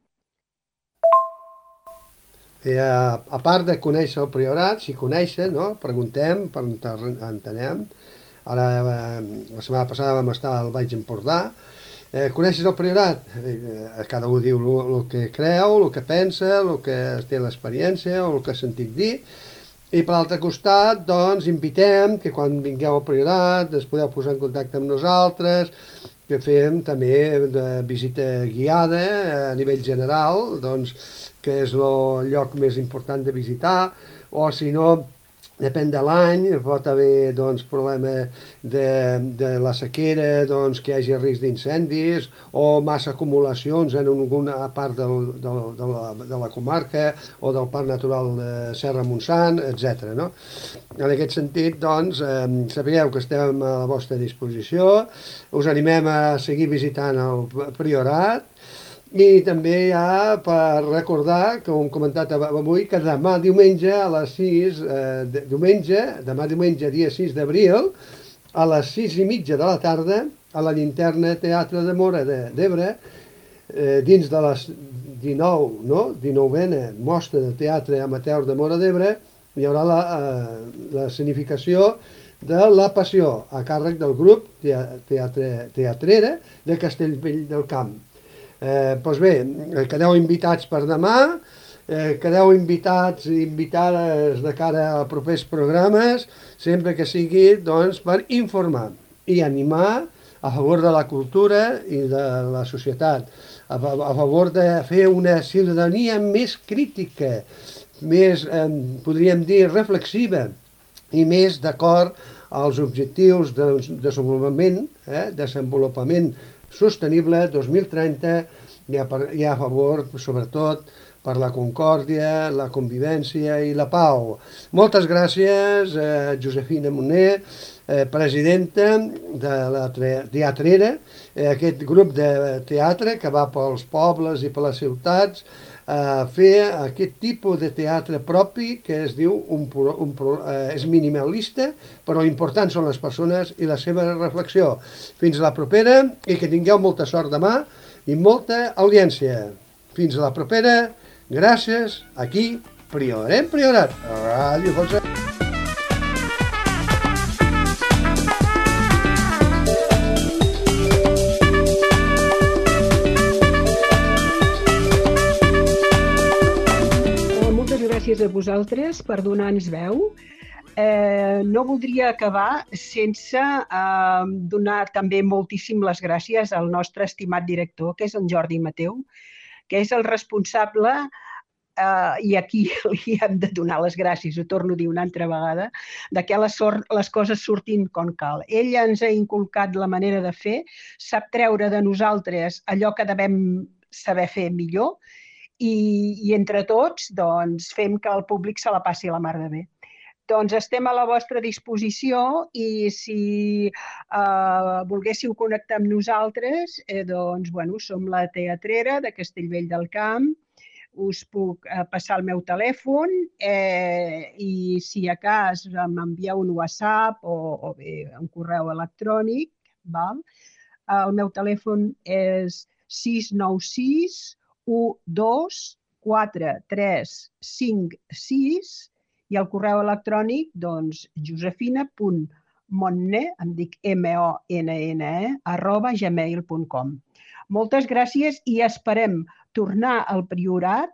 A part de conèixer el Priorat, si coneixen, preguntem, entenem. Ara, la setmana passada vam estar al Baix Empordà. Coneixes el Priorat? Cada un diu el que creu, el que pensa, el que té l'experiència o el que ha sentit dir. I per l'altre costat, doncs, invitem que quan vingueu al Priorat es podeu posar en contacte amb nosaltres, que fem també de visita guiada a nivell general, doncs, que és el lloc més important de visitar, o si no, depèn de l'any, pot haver problema de la sequera, que hi hagi risc d'incendis o massa acumulacions en alguna part de la comarca o del Parc Natural de Serra Montsant, etc. En aquest sentit, sapigueu que estem a la vostra disposició, us animem a seguir visitant el Priorat. I també per recordar, com hem comentat avui, que demà diumenge a les 6, demà diumenge dia 6 d'abril, a les 6:30 de la tarda, a la Llanterna Teatre de Móra d'Ebre, dins de les 19a mostra de teatre amateur de Móra d'Ebre, hi haurà la escenificació de La Passió, a càrrec del grup teatrera de Castellvell del Camp. Doncs bé, quedeu invitats per demà, quedeu invitats i invitades de cara a propers programes, sempre que sigui per informar i animar a favor de la cultura i de la societat, a favor de fer una ciutadania més crítica, més, podríem dir, reflexiva i més d'acord als objectius de desenvolupament sostenible 2030 i a favor, sobretot, per la concòrdia, la convivència i la pau. Moltes gràcies, Josefina Moner, presidenta de la Teatrera, aquest grup de teatre que va pels pobles i per les ciutats a fer aquest tipus de teatre propi que es diu, és minimalista, però important són les persones i la seva reflexió. Fins a la propera i que tingueu molta sort demà i molta audiència. Fins a la propera, gràcies, aquí, Priorat, Ràdio Falset. Gràcies a vosaltres per donar-nos veu. no voldria acabar sense donar també moltíssim les gràcies al nostre estimat director, que és en Jordi Mateu, que és el responsable, i aquí li hem de donar les gràcies, ho torno a dir una altra vegada, de que les coses surtin com cal. Ell ens ha inculcat la manera de fer, sap treure de nosaltres allò que devem saber fer millor i entre tots doncs, fem que el públic se la passi a la mar de bé. Doncs estem a la vostra disposició i si volguéssiu connectar amb nosaltres, doncs, bueno, som la Teatrera de Castellvell del Camp, us puc passar el meu telèfon i si a cas m'envieu un WhatsApp o bé un correu electrònic, el meu telèfon és 696 12 4356 i el correu electrònic, doncs, josefina.monne, em dic monne, @gmail.com. Moltes gràcies i esperem tornar al Priorat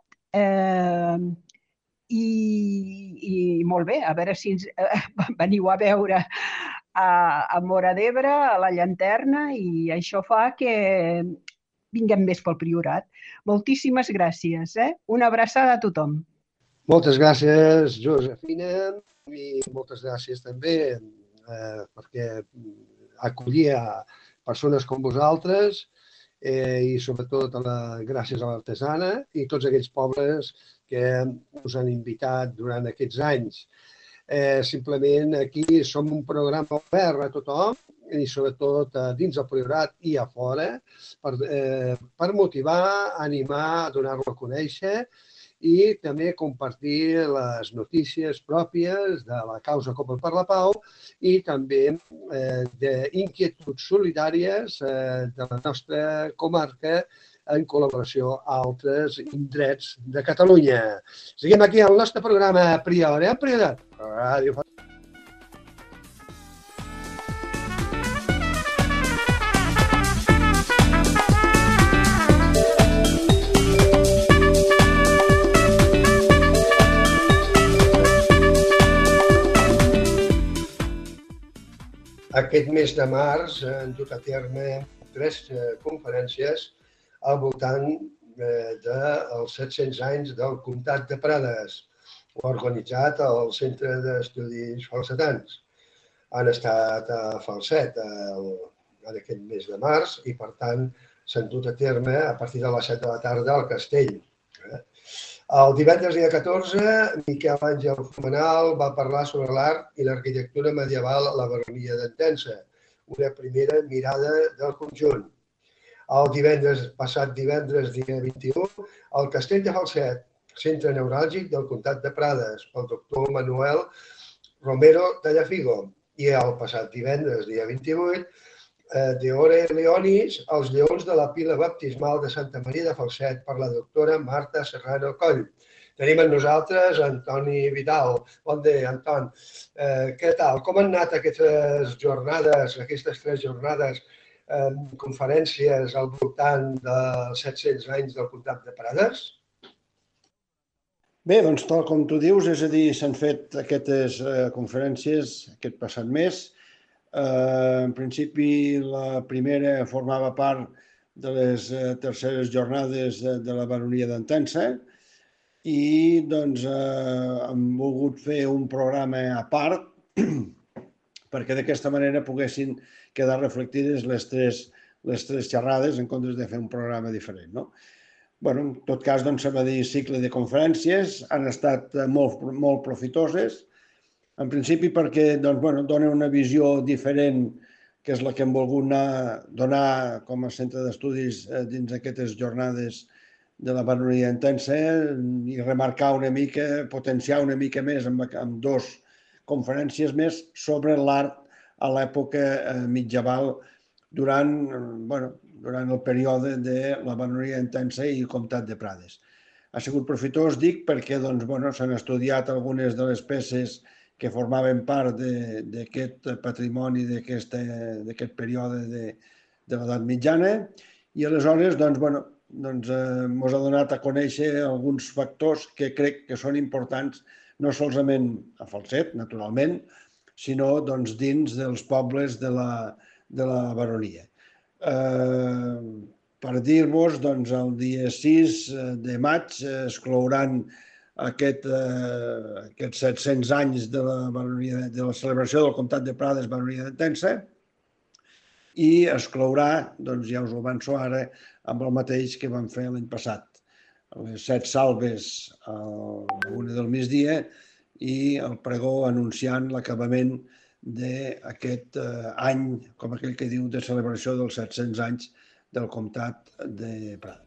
i molt bé, a veure si ens veniu a veure a Móra d'Ebre, a la Llanterna, i això fa que vinguem més pel Priorat. Moltíssimes gràcies. Una abraçada a tothom. Moltes gràcies, Josefina, i moltes gràcies també perquè acollia persones com vosaltres i sobretot gràcies a l'artesana i tots aquells pobles que us han invitat durant aquests anys. Simplement aquí som un programa obert a tothom i sobretot dins del Priorat i a fora per motivar, animar, donar-lo a conèixer i també compartir les notícies pròpies de la causa Copa per la Pau i també d'inquietuds solidàries de la nostra comarca en col·laboració a altres indrets de Catalunya. Seguim aquí al nostre programa Priorat. Ràdio. Aquest mes de març han dut a terme 3 conferències al voltant dels 700 anys del Comtat de Prades, organitzat al Centre d'Estudis Falsetans. Han estat a Falset en aquest mes de març i, per tant, s'han dut a terme a partir de les 7 de la tarda al Castell. El divendres dia 14, Miquel Àngel Fumenal va parlar sobre l'art i l'arquitectura medieval a la baronia d'Entença, una primera mirada del conjunt. El passat divendres dia 21, el Castell de Falset, centre neuràlgic del Comtat de Prades, pel doctor Manuel Romero Tallafigo. I el passat divendres dia 28, de Ore Leonis, els lleons de la pila baptismal de Santa Maria de Falset per la doctora Marta Serrano Coll. Tenim amb nosaltres Antoni Vidal. Bon dia, Anton. Què tal? Com han anat aquestes jornades, aquestes 3 jornades, conferències al voltant dels 700 anys del Comtat de Prades? Bé, doncs tal com tu dius, és a dir, s'han fet aquestes conferències aquest passat mes. En principi, la primera formava part de les terceres jornades de la baronia d'Entença i doncs hem volgut fer un programa a part perquè d'aquesta manera poguessin quedar reflectides les tres xerrades en comptes de fer un programa diferent, no? Bé, en tot cas, doncs, s'ha de dir cicle de conferències, han estat molt profitoses, en principi perquè dona una visió diferent, que és la que hem volgut donar com a centre d'estudis dins d'aquestes jornades de la baronia d'Entença i remarcar una mica, potenciar una mica més amb 2 conferències més sobre l'art a l'època mitjaval durant el període de la baronia d'Entença i el Comtat de Prades. Ha sigut profitós, dic, perquè s'han estudiat algunes de les peces que formaven part d'aquest patrimoni d'aquest període de l'edat mitjana i aleshores ens ha donat a conèixer alguns factors que crec que són importants no solament a Falset, naturalment, sinó dins dels pobles de la baronia. Per dir-vos, el dia 6 de maig es clouran aquests 700 anys de la celebració del Comtat de Prades, baronia d'Entença, i es clourà, ja us ho avanço ara, amb el mateix que vam fer l'any passat. Les 7 salves a la 1 del migdia i el pregó anunciant l'acabament d'aquest any, com aquell que diu, de celebració dels 700 anys del Comtat de Prades.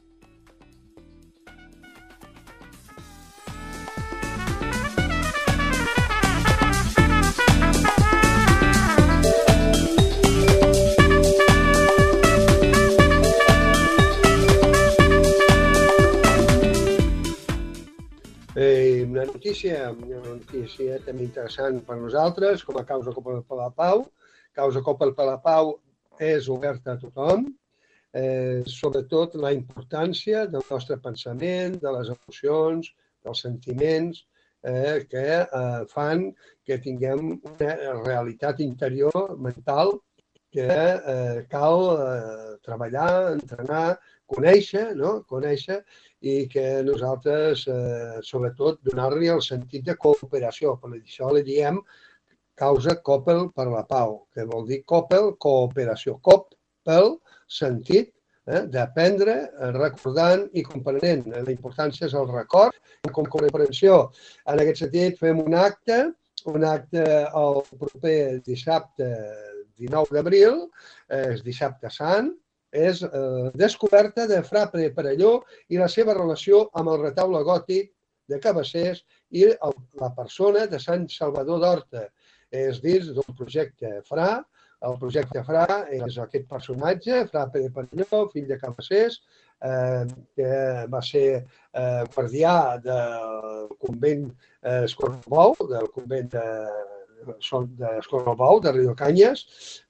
Una notícia també interessant per nosaltres, com a Causa Coppel per la Pau. Causa Coppel per la Pau és oberta a tothom, sobretot la importància del nostre pensament, de les emocions, dels sentiments, que fan que tinguem una realitat interior, mental, que cal treballar, entrenar, conèixer, i que nosaltres, sobretot, donar-li el sentit de cooperació. Per això li diem Causa Coppel per la Pau, que vol dir Coppel, cooperació. Coppel, sentit d'aprendre, recordant i comprenent. La importància és el record com comprensió. En aquest sentit, fem un acte el proper dissabte 19 d'abril, és dissabte sant, és descoberta de Fra Pere Perelló i la seva relació amb el retaule gòtic de Cabassers i la persona de Sant Salvador d'Horta. És dins d'un projecte Fra. El projecte Fra és aquest personatge, Fra Pere Perelló, fill de Cabassers, que va ser guardià del convent Escornalbou, del convent d'Escornalbou, de Riudecanyes,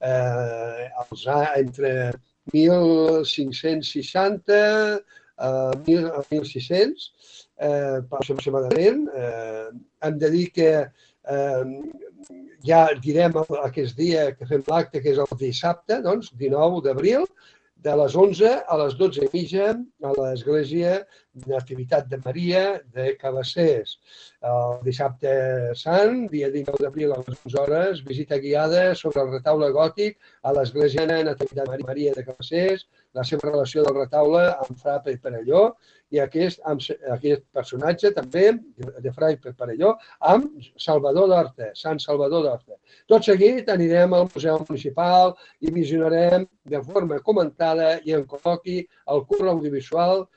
entre 1560 a 1600, aproximadament. Hem de dir que ja direm aquest dia que fem l'acte, que és el dissabte, 19 d'abril, de les 11 a les 12:30 a l'Església Nativitat de Maria de Cabassers. El dissabte sant, dia 19 d'abril a les 11 hores, visita guiada sobre el retaule gòtic a l'Església Nativitat de Maria de Cabassers, la seva relació del retaule amb Fra Pere Perelló i aquest personatge també de Fra Pere Perelló amb Salvador d'Horta, Sant Salvador d'Horta. Tot seguit anirem al Museu Municipal i visionarem de forma comentada i en col·loqui el curs audiovisual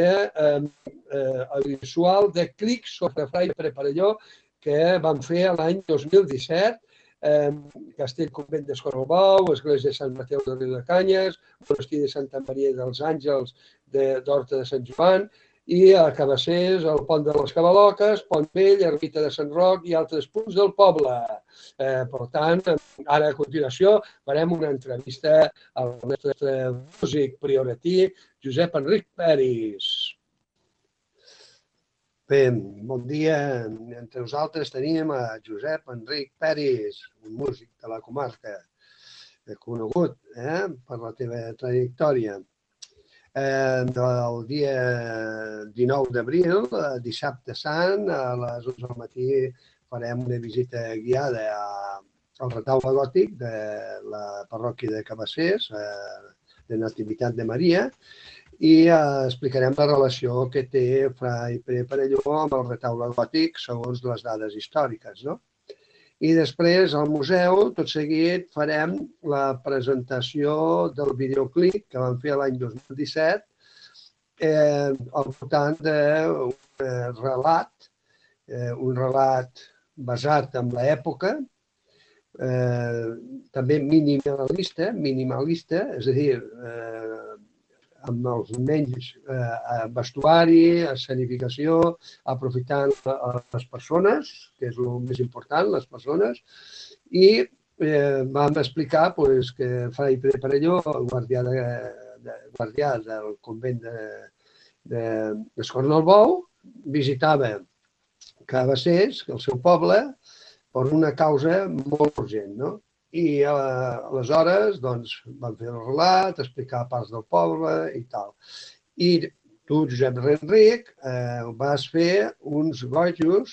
de clics sobre Fra Pere Perelló que vam fer l'any 2017, Castell Convent d'Escornalbou, Església de Sant Mateu de Riudecanyes, Monestir de Santa Maria dels Àngels d'Horta de Sant Joan i a Cabassers, el Pont de les Cabaloques, Pont Vell, Ermita de Sant Roc i altres punts del poble. Per tant, ara a continuació farem una entrevista al nostre músic prioratí, Josep Enric Peris. Bé, bon dia. Entre nosaltres tenim a Josep Enric Peris, un músic de la comarca, conegut per la teva trajectòria. El dia 19 d'abril, dissabte sant, a les 11 del matí farem una visita guiada al retaule gòtic de la parròquia de Cabassers, de Nativitat de Maria, i explicarem la relació que té Fra Pere Perelló amb el retaule gòtic segons les dades històriques. I després, al museu, tot seguit, farem la presentació del videoclip que vam fer l'any 2017 al voltant d'un relat basat en l'època, també minimalista, és a dir, amb els menys vestuari, escenificació, aprofitant les persones, que és el més important, les persones, i vam explicar que Fra Pere Perelló, guardià del convent d'Escornalbou, visitava Cabassers, el seu poble, per una causa molt urgent, no? I aleshores doncs, van fer el relat, explicar parts del poble i tal. I tu, Josep Enric, vas fer uns gojos,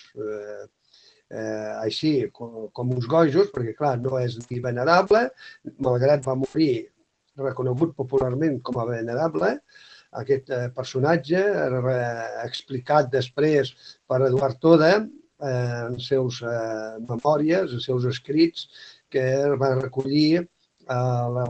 així com uns gojos, perquè clar, no és ni venerable, malgrat va morir reconegut popularment com a venerable, aquest personatge, explicat després per Eduard Toda en les seus memòries, els seus escrits, que va recollir a la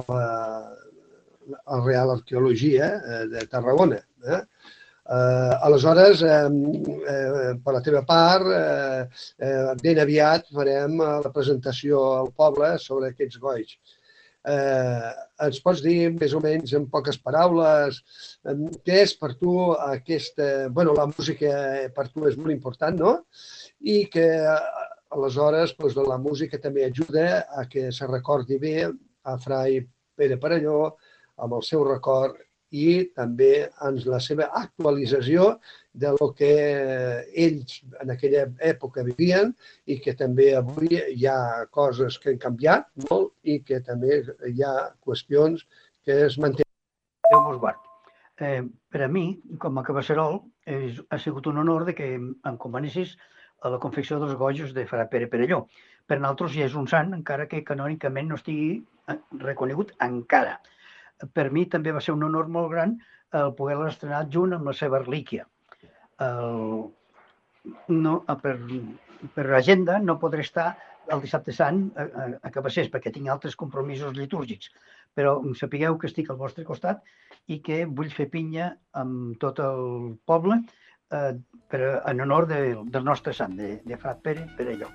Real Arqueologia de Tarragona. Aleshores, per la teva part, ben aviat farem la presentació al poble sobre aquests goigs. Ens pots dir, més o menys, en poques paraules, què és per tu aquesta... Bé, la música per tu és molt important, no? I que, aleshores, la música també ajuda a que se recordi bé a Frai Pere Perelló, amb el seu record i també en la seva actualització del que ells en aquella època vivien i que també avui hi ha coses que han canviat molt i que també hi ha qüestions que es mantenen. Déu mos guard. Per a mi, com a cabasserol, ha sigut un honor que em convenissis a la confecció dels gojos de Fra Pere Perelló. Per nosaltres ja és un sant, encara que canònicament no estigui reconegut encara. Per mi també va ser un honor molt gran el poder-la estrenar junt amb la seva relíquia. Per agenda no podré estar el dissabte sant a Cabassers perquè tinc altres compromisos litúrgics, però sapigueu que estic al vostre costat i que vull fer pinya amb tot el poble en honor del nostre sant, de Fra Pere Perelló.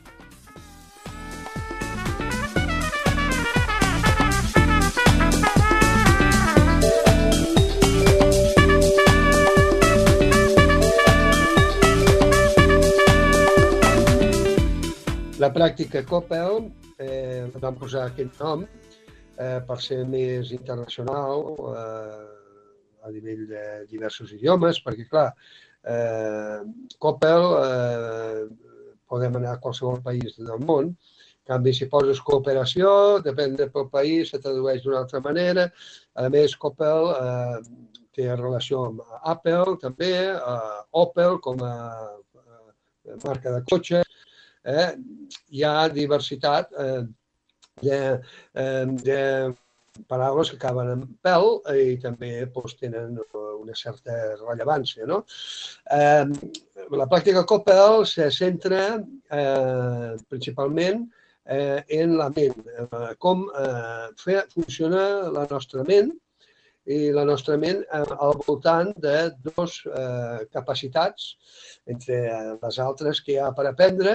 La pràctica Coppel, vam posar aquest nom per ser més internacional a nivell de diversos idiomes, perquè, clar, Coppel podem anar a qualsevol país del món. En canvi, si poses cooperació, depèn del país, se tradueix d'una altra manera. A més, Coppel té relació amb Apple, també, Opel, com a marca de cotxes. Hi ha diversitat de paraules que acaben en pel i també tenen una certa rellevància. La pràctica Coppel se centra principalment en la ment, com funciona la nostra ment, i la nostra ment al voltant de dues capacitats, entre les altres que hi ha per aprendre,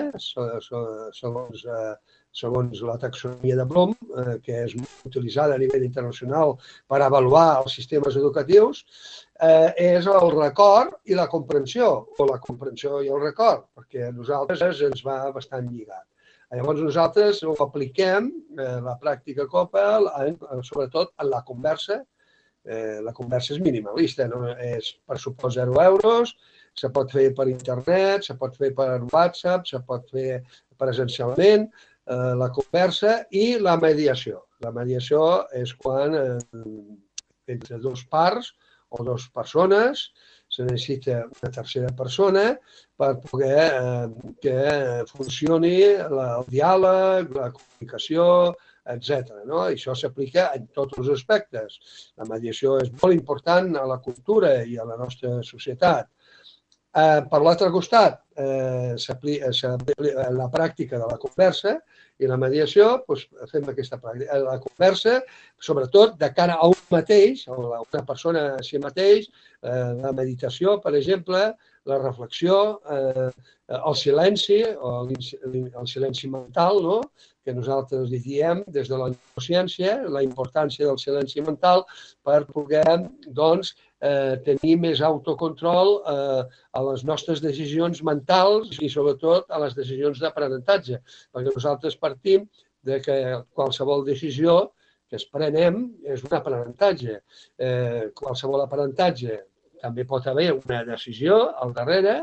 segons la taxonomia de Bloom, que és molt utilitzada a nivell internacional per avaluar els sistemes educatius, és el record i la comprensió, o la comprensió i el record, perquè a nosaltres ens va bastant lligat. Llavors nosaltres ho apliquem, la pràctica Coppel, sobretot en la conversa. La conversa és minimalista, és per suport 0 euros, se pot fer per internet, se pot fer per WhatsApp, se pot fer presencialment, la conversa i la mediació. La mediació és quan entre dues parts o dues persones se necessita una tercera persona per poder que funcioni el diàleg, la comunicació, etc. I això s'aplica en tots els aspectes. La mediació és molt important a la cultura i a la nostra societat. Per l'altre costat, la pràctica de la conversa i la mediació, fem aquesta pràctica. La conversa, sobretot, de cara a un mateix, a una persona a si mateix, la meditació, per exemple, la reflexió, el silenci, o el silenci mental, que nosaltres li diem des de la neurociència, la importància del silenci mental per poder tenir més autocontrol a les nostres decisions mentals i sobretot a les decisions d'aprenentatge, perquè nosaltres partim que qualsevol decisió que es prenem és un aprenentatge. Qualsevol aprenentatge també pot haver una decisió al darrere,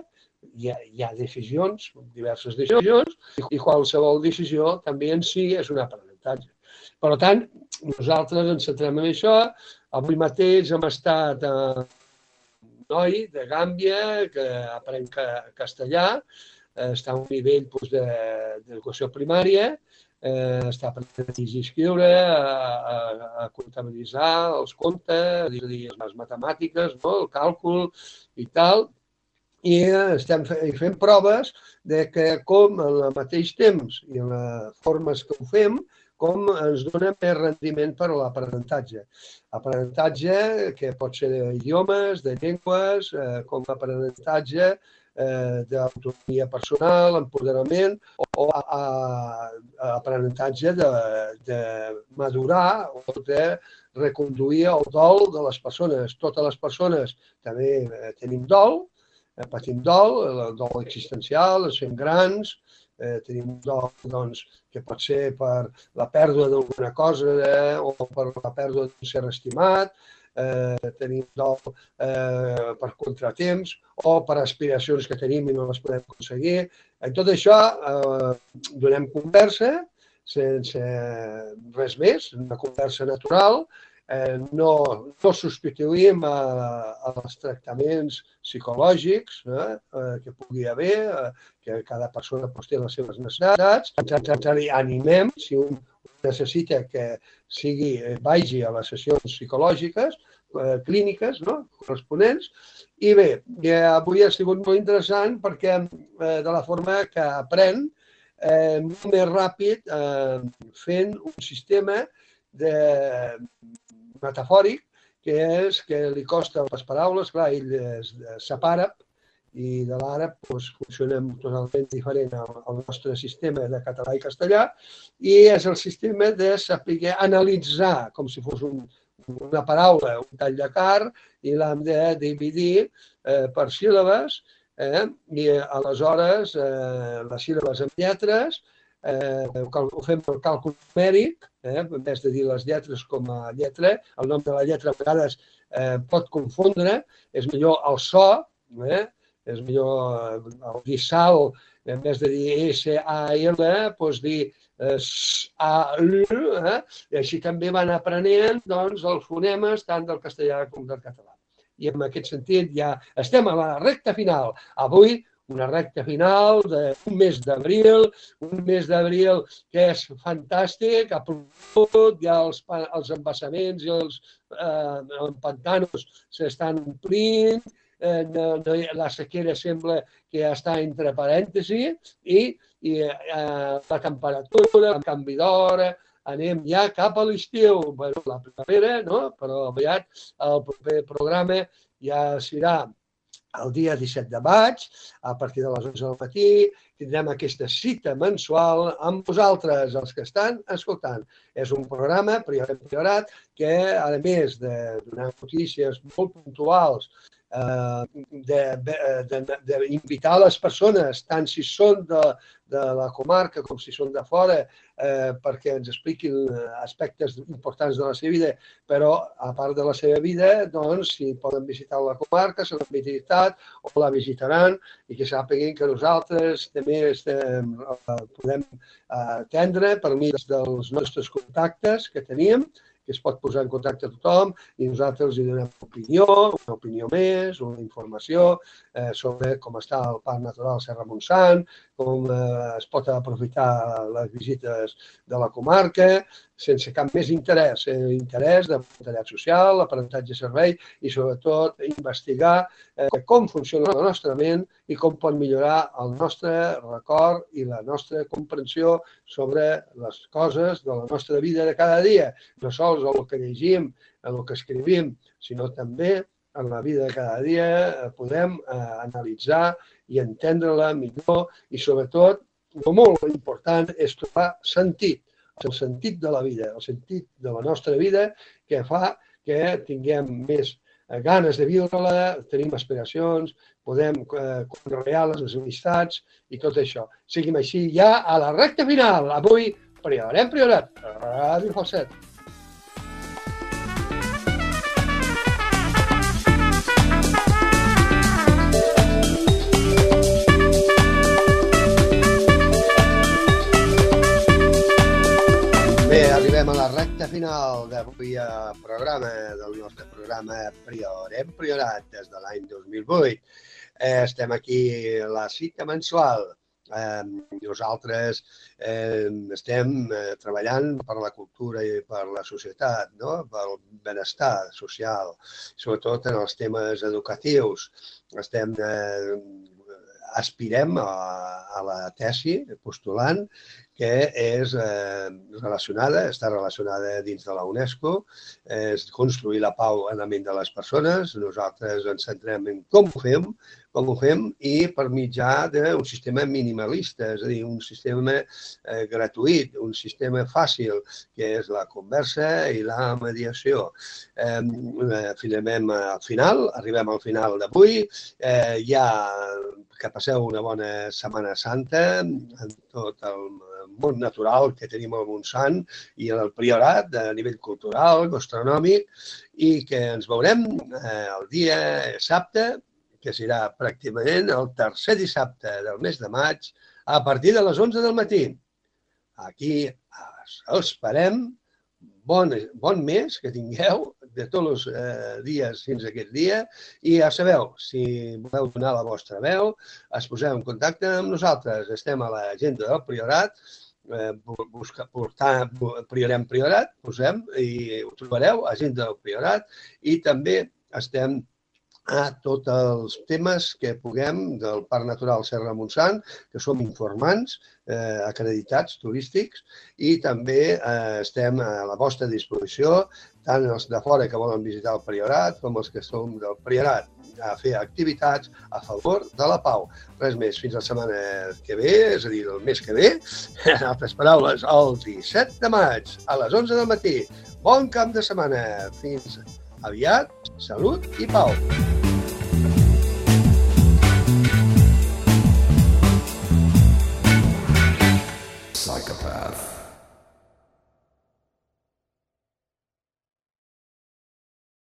hi ha decisions, diverses decisions, i qualsevol decisió també en si és un aprenentatge. Per tant, nosaltres ens centrem en això. Avui mateix hem estat amb un noi de Gàmbia que aprèn castellà, està a un nivell d'educació primària, està aprenent a llegir i escriure, a comptabilitzar els comptes, les matemàtiques, el càlcul i tal. I estem fent proves de que com en el mateix temps i en les formes que ho fem, com ens dona més rendiment per a l'aprenentatge. Aprenentatge que pot ser d'idiomes, de llengües, com aprenentatge d'autonomia personal, empoderament, o aprenentatge de madurar o de reconduir el dol de les persones. Totes les persones també tenim dol, patim dol, el dol existencial, ens fem grans, tenim dol que pot ser per la pèrdua d'alguna cosa o per la pèrdua d'un ser estimat, tenim dol per contratemps o per aspiracions que tenim i no les podem aconseguir. En tot això donem conversa sense res més, una conversa natural. No substituïm els tractaments psicològics que pugui haver, que cada persona té les seves necessitats. Ens animem, si un necessita que vagi a les sessions psicològiques, clíniques, corresponents. I bé, avui ha sigut molt interessant perquè de la forma que aprèn molt més ràpid fent un sistema metafòric, que és que li costa les paraules, clar, ell sap àrab i de l'àrab funciona totalment diferent al nostre sistema de català i castellà, i és el sistema de saber analitzar com si fos una paraula, un tall de carn, i l'hem de dividir per síl·labes, i aleshores les síl·labes amb lletres, ho fem per càlcul numèric, en vez de dir les lletres com a lletra, el nom de la lletra a vegades pot confondre, és millor el so, és millor dir sal, en vez de dir S-A-L, doncs dir S-A-L, i així també van aprenent els fonemes tant del castellà com del català. I en aquest sentit ja estem a la recta final. Avui una recta final d'un mes d'abril, que és fantàstic, ha plogut, ja els embassaments i els pantanos s'estan omplint, la sequera sembla que ja està entre parèntesis i la temperatura, el canvi d'hora, anem ja cap a l'estiu, la primavera, però aviat el proper programa ja serà el dia 17 de maig, a partir de les 11 del matí, tindrem aquesta cita mensual amb vosaltres, els que estan escoltant. És un programa priorat que, a més de donar notícies molt puntuals, d'invitar les persones, tant si són de la comarca com si són de fora, perquè ens expliquin aspectes importants de la seva vida, però a part de la seva vida, si poden visitar la comarca, se l'han visitat o la visitaran, i que sàpiguen que nosaltres també podem atendre per mi dels nostres contactes que teníem, que es pot posar en contacte a tothom, i nosaltres els donem una opinió més, una informació sobre com està el Parc Natural Serra Montsant, com es pot aprofitar les visites de la comarca, sense cap més interès de voluntariat social, aprenentatge servei i, sobretot, investigar com funciona la nostra ment i com pot millorar el nostre record i la nostra comprensió sobre les coses de la nostra vida de cada dia, no sols el que llegim, el que escrivim, sinó també en la vida de cada dia podem analitzar i entendre-la millor i, sobretot, el molt important és trobar sentit, el sentit de la vida, el sentit de la nostra vida que fa que tinguem més ganes de viure-la, tenim aspiracions, podem conrear les amistats i tot això. Seguim així ja a la recta final. Avui, Priorat, Ràdio Falset. recta final d'avui al programa, del nostre programa Priorem Priorat des de l'any 2008. Estem aquí a la cita mensual. Nosaltres estem treballant per la cultura i per la societat, no? Pel benestar social, sobretot en els temes educatius. Aspirem a la tesi postulant que està relacionada dins de la UNESCO, és construir la pau en la ment de les persones. Nosaltres ens centrem en com ho fem i per mitjà d'un sistema minimalista, és a dir, un sistema gratuït, un sistema fàcil, que és la conversa i la mediació. Arribem al final d'avui. Que passeu una bona Setmana Santa en tot el món natural que tenim al Montsant i al Priorat a nivell cultural, gastronòmic, i que ens veurem el dia dissabte, que serà pràcticament el tercer dissabte del mes de maig, a partir de les 11 del matí. Aquí els esperem. Bon mes que tingueu, de tots els dies fins a aquest dia, i ja sabeu, si voleu donar la vostra veu, es poseu en contacte amb nosaltres. Estem a l'agenda del Priorat, Priorem Priorat, posem, i ho trobareu, agenda del Priorat, i també estem a tots els temes que puguem del Parc Natural Serra de Montsant, que som informants, acreditats turístics, i també estem a la vostra disposició, tant els de fora que volen visitar el Priorat com els que som del Priorat, a fer activitats a favor de la pau. Res més, fins la setmana que ve, és a dir, el mes que ve, en altres paraules, el 17 de maig, a les 11 del matí. Bon cap de setmana. Fins aviat, salut i pau.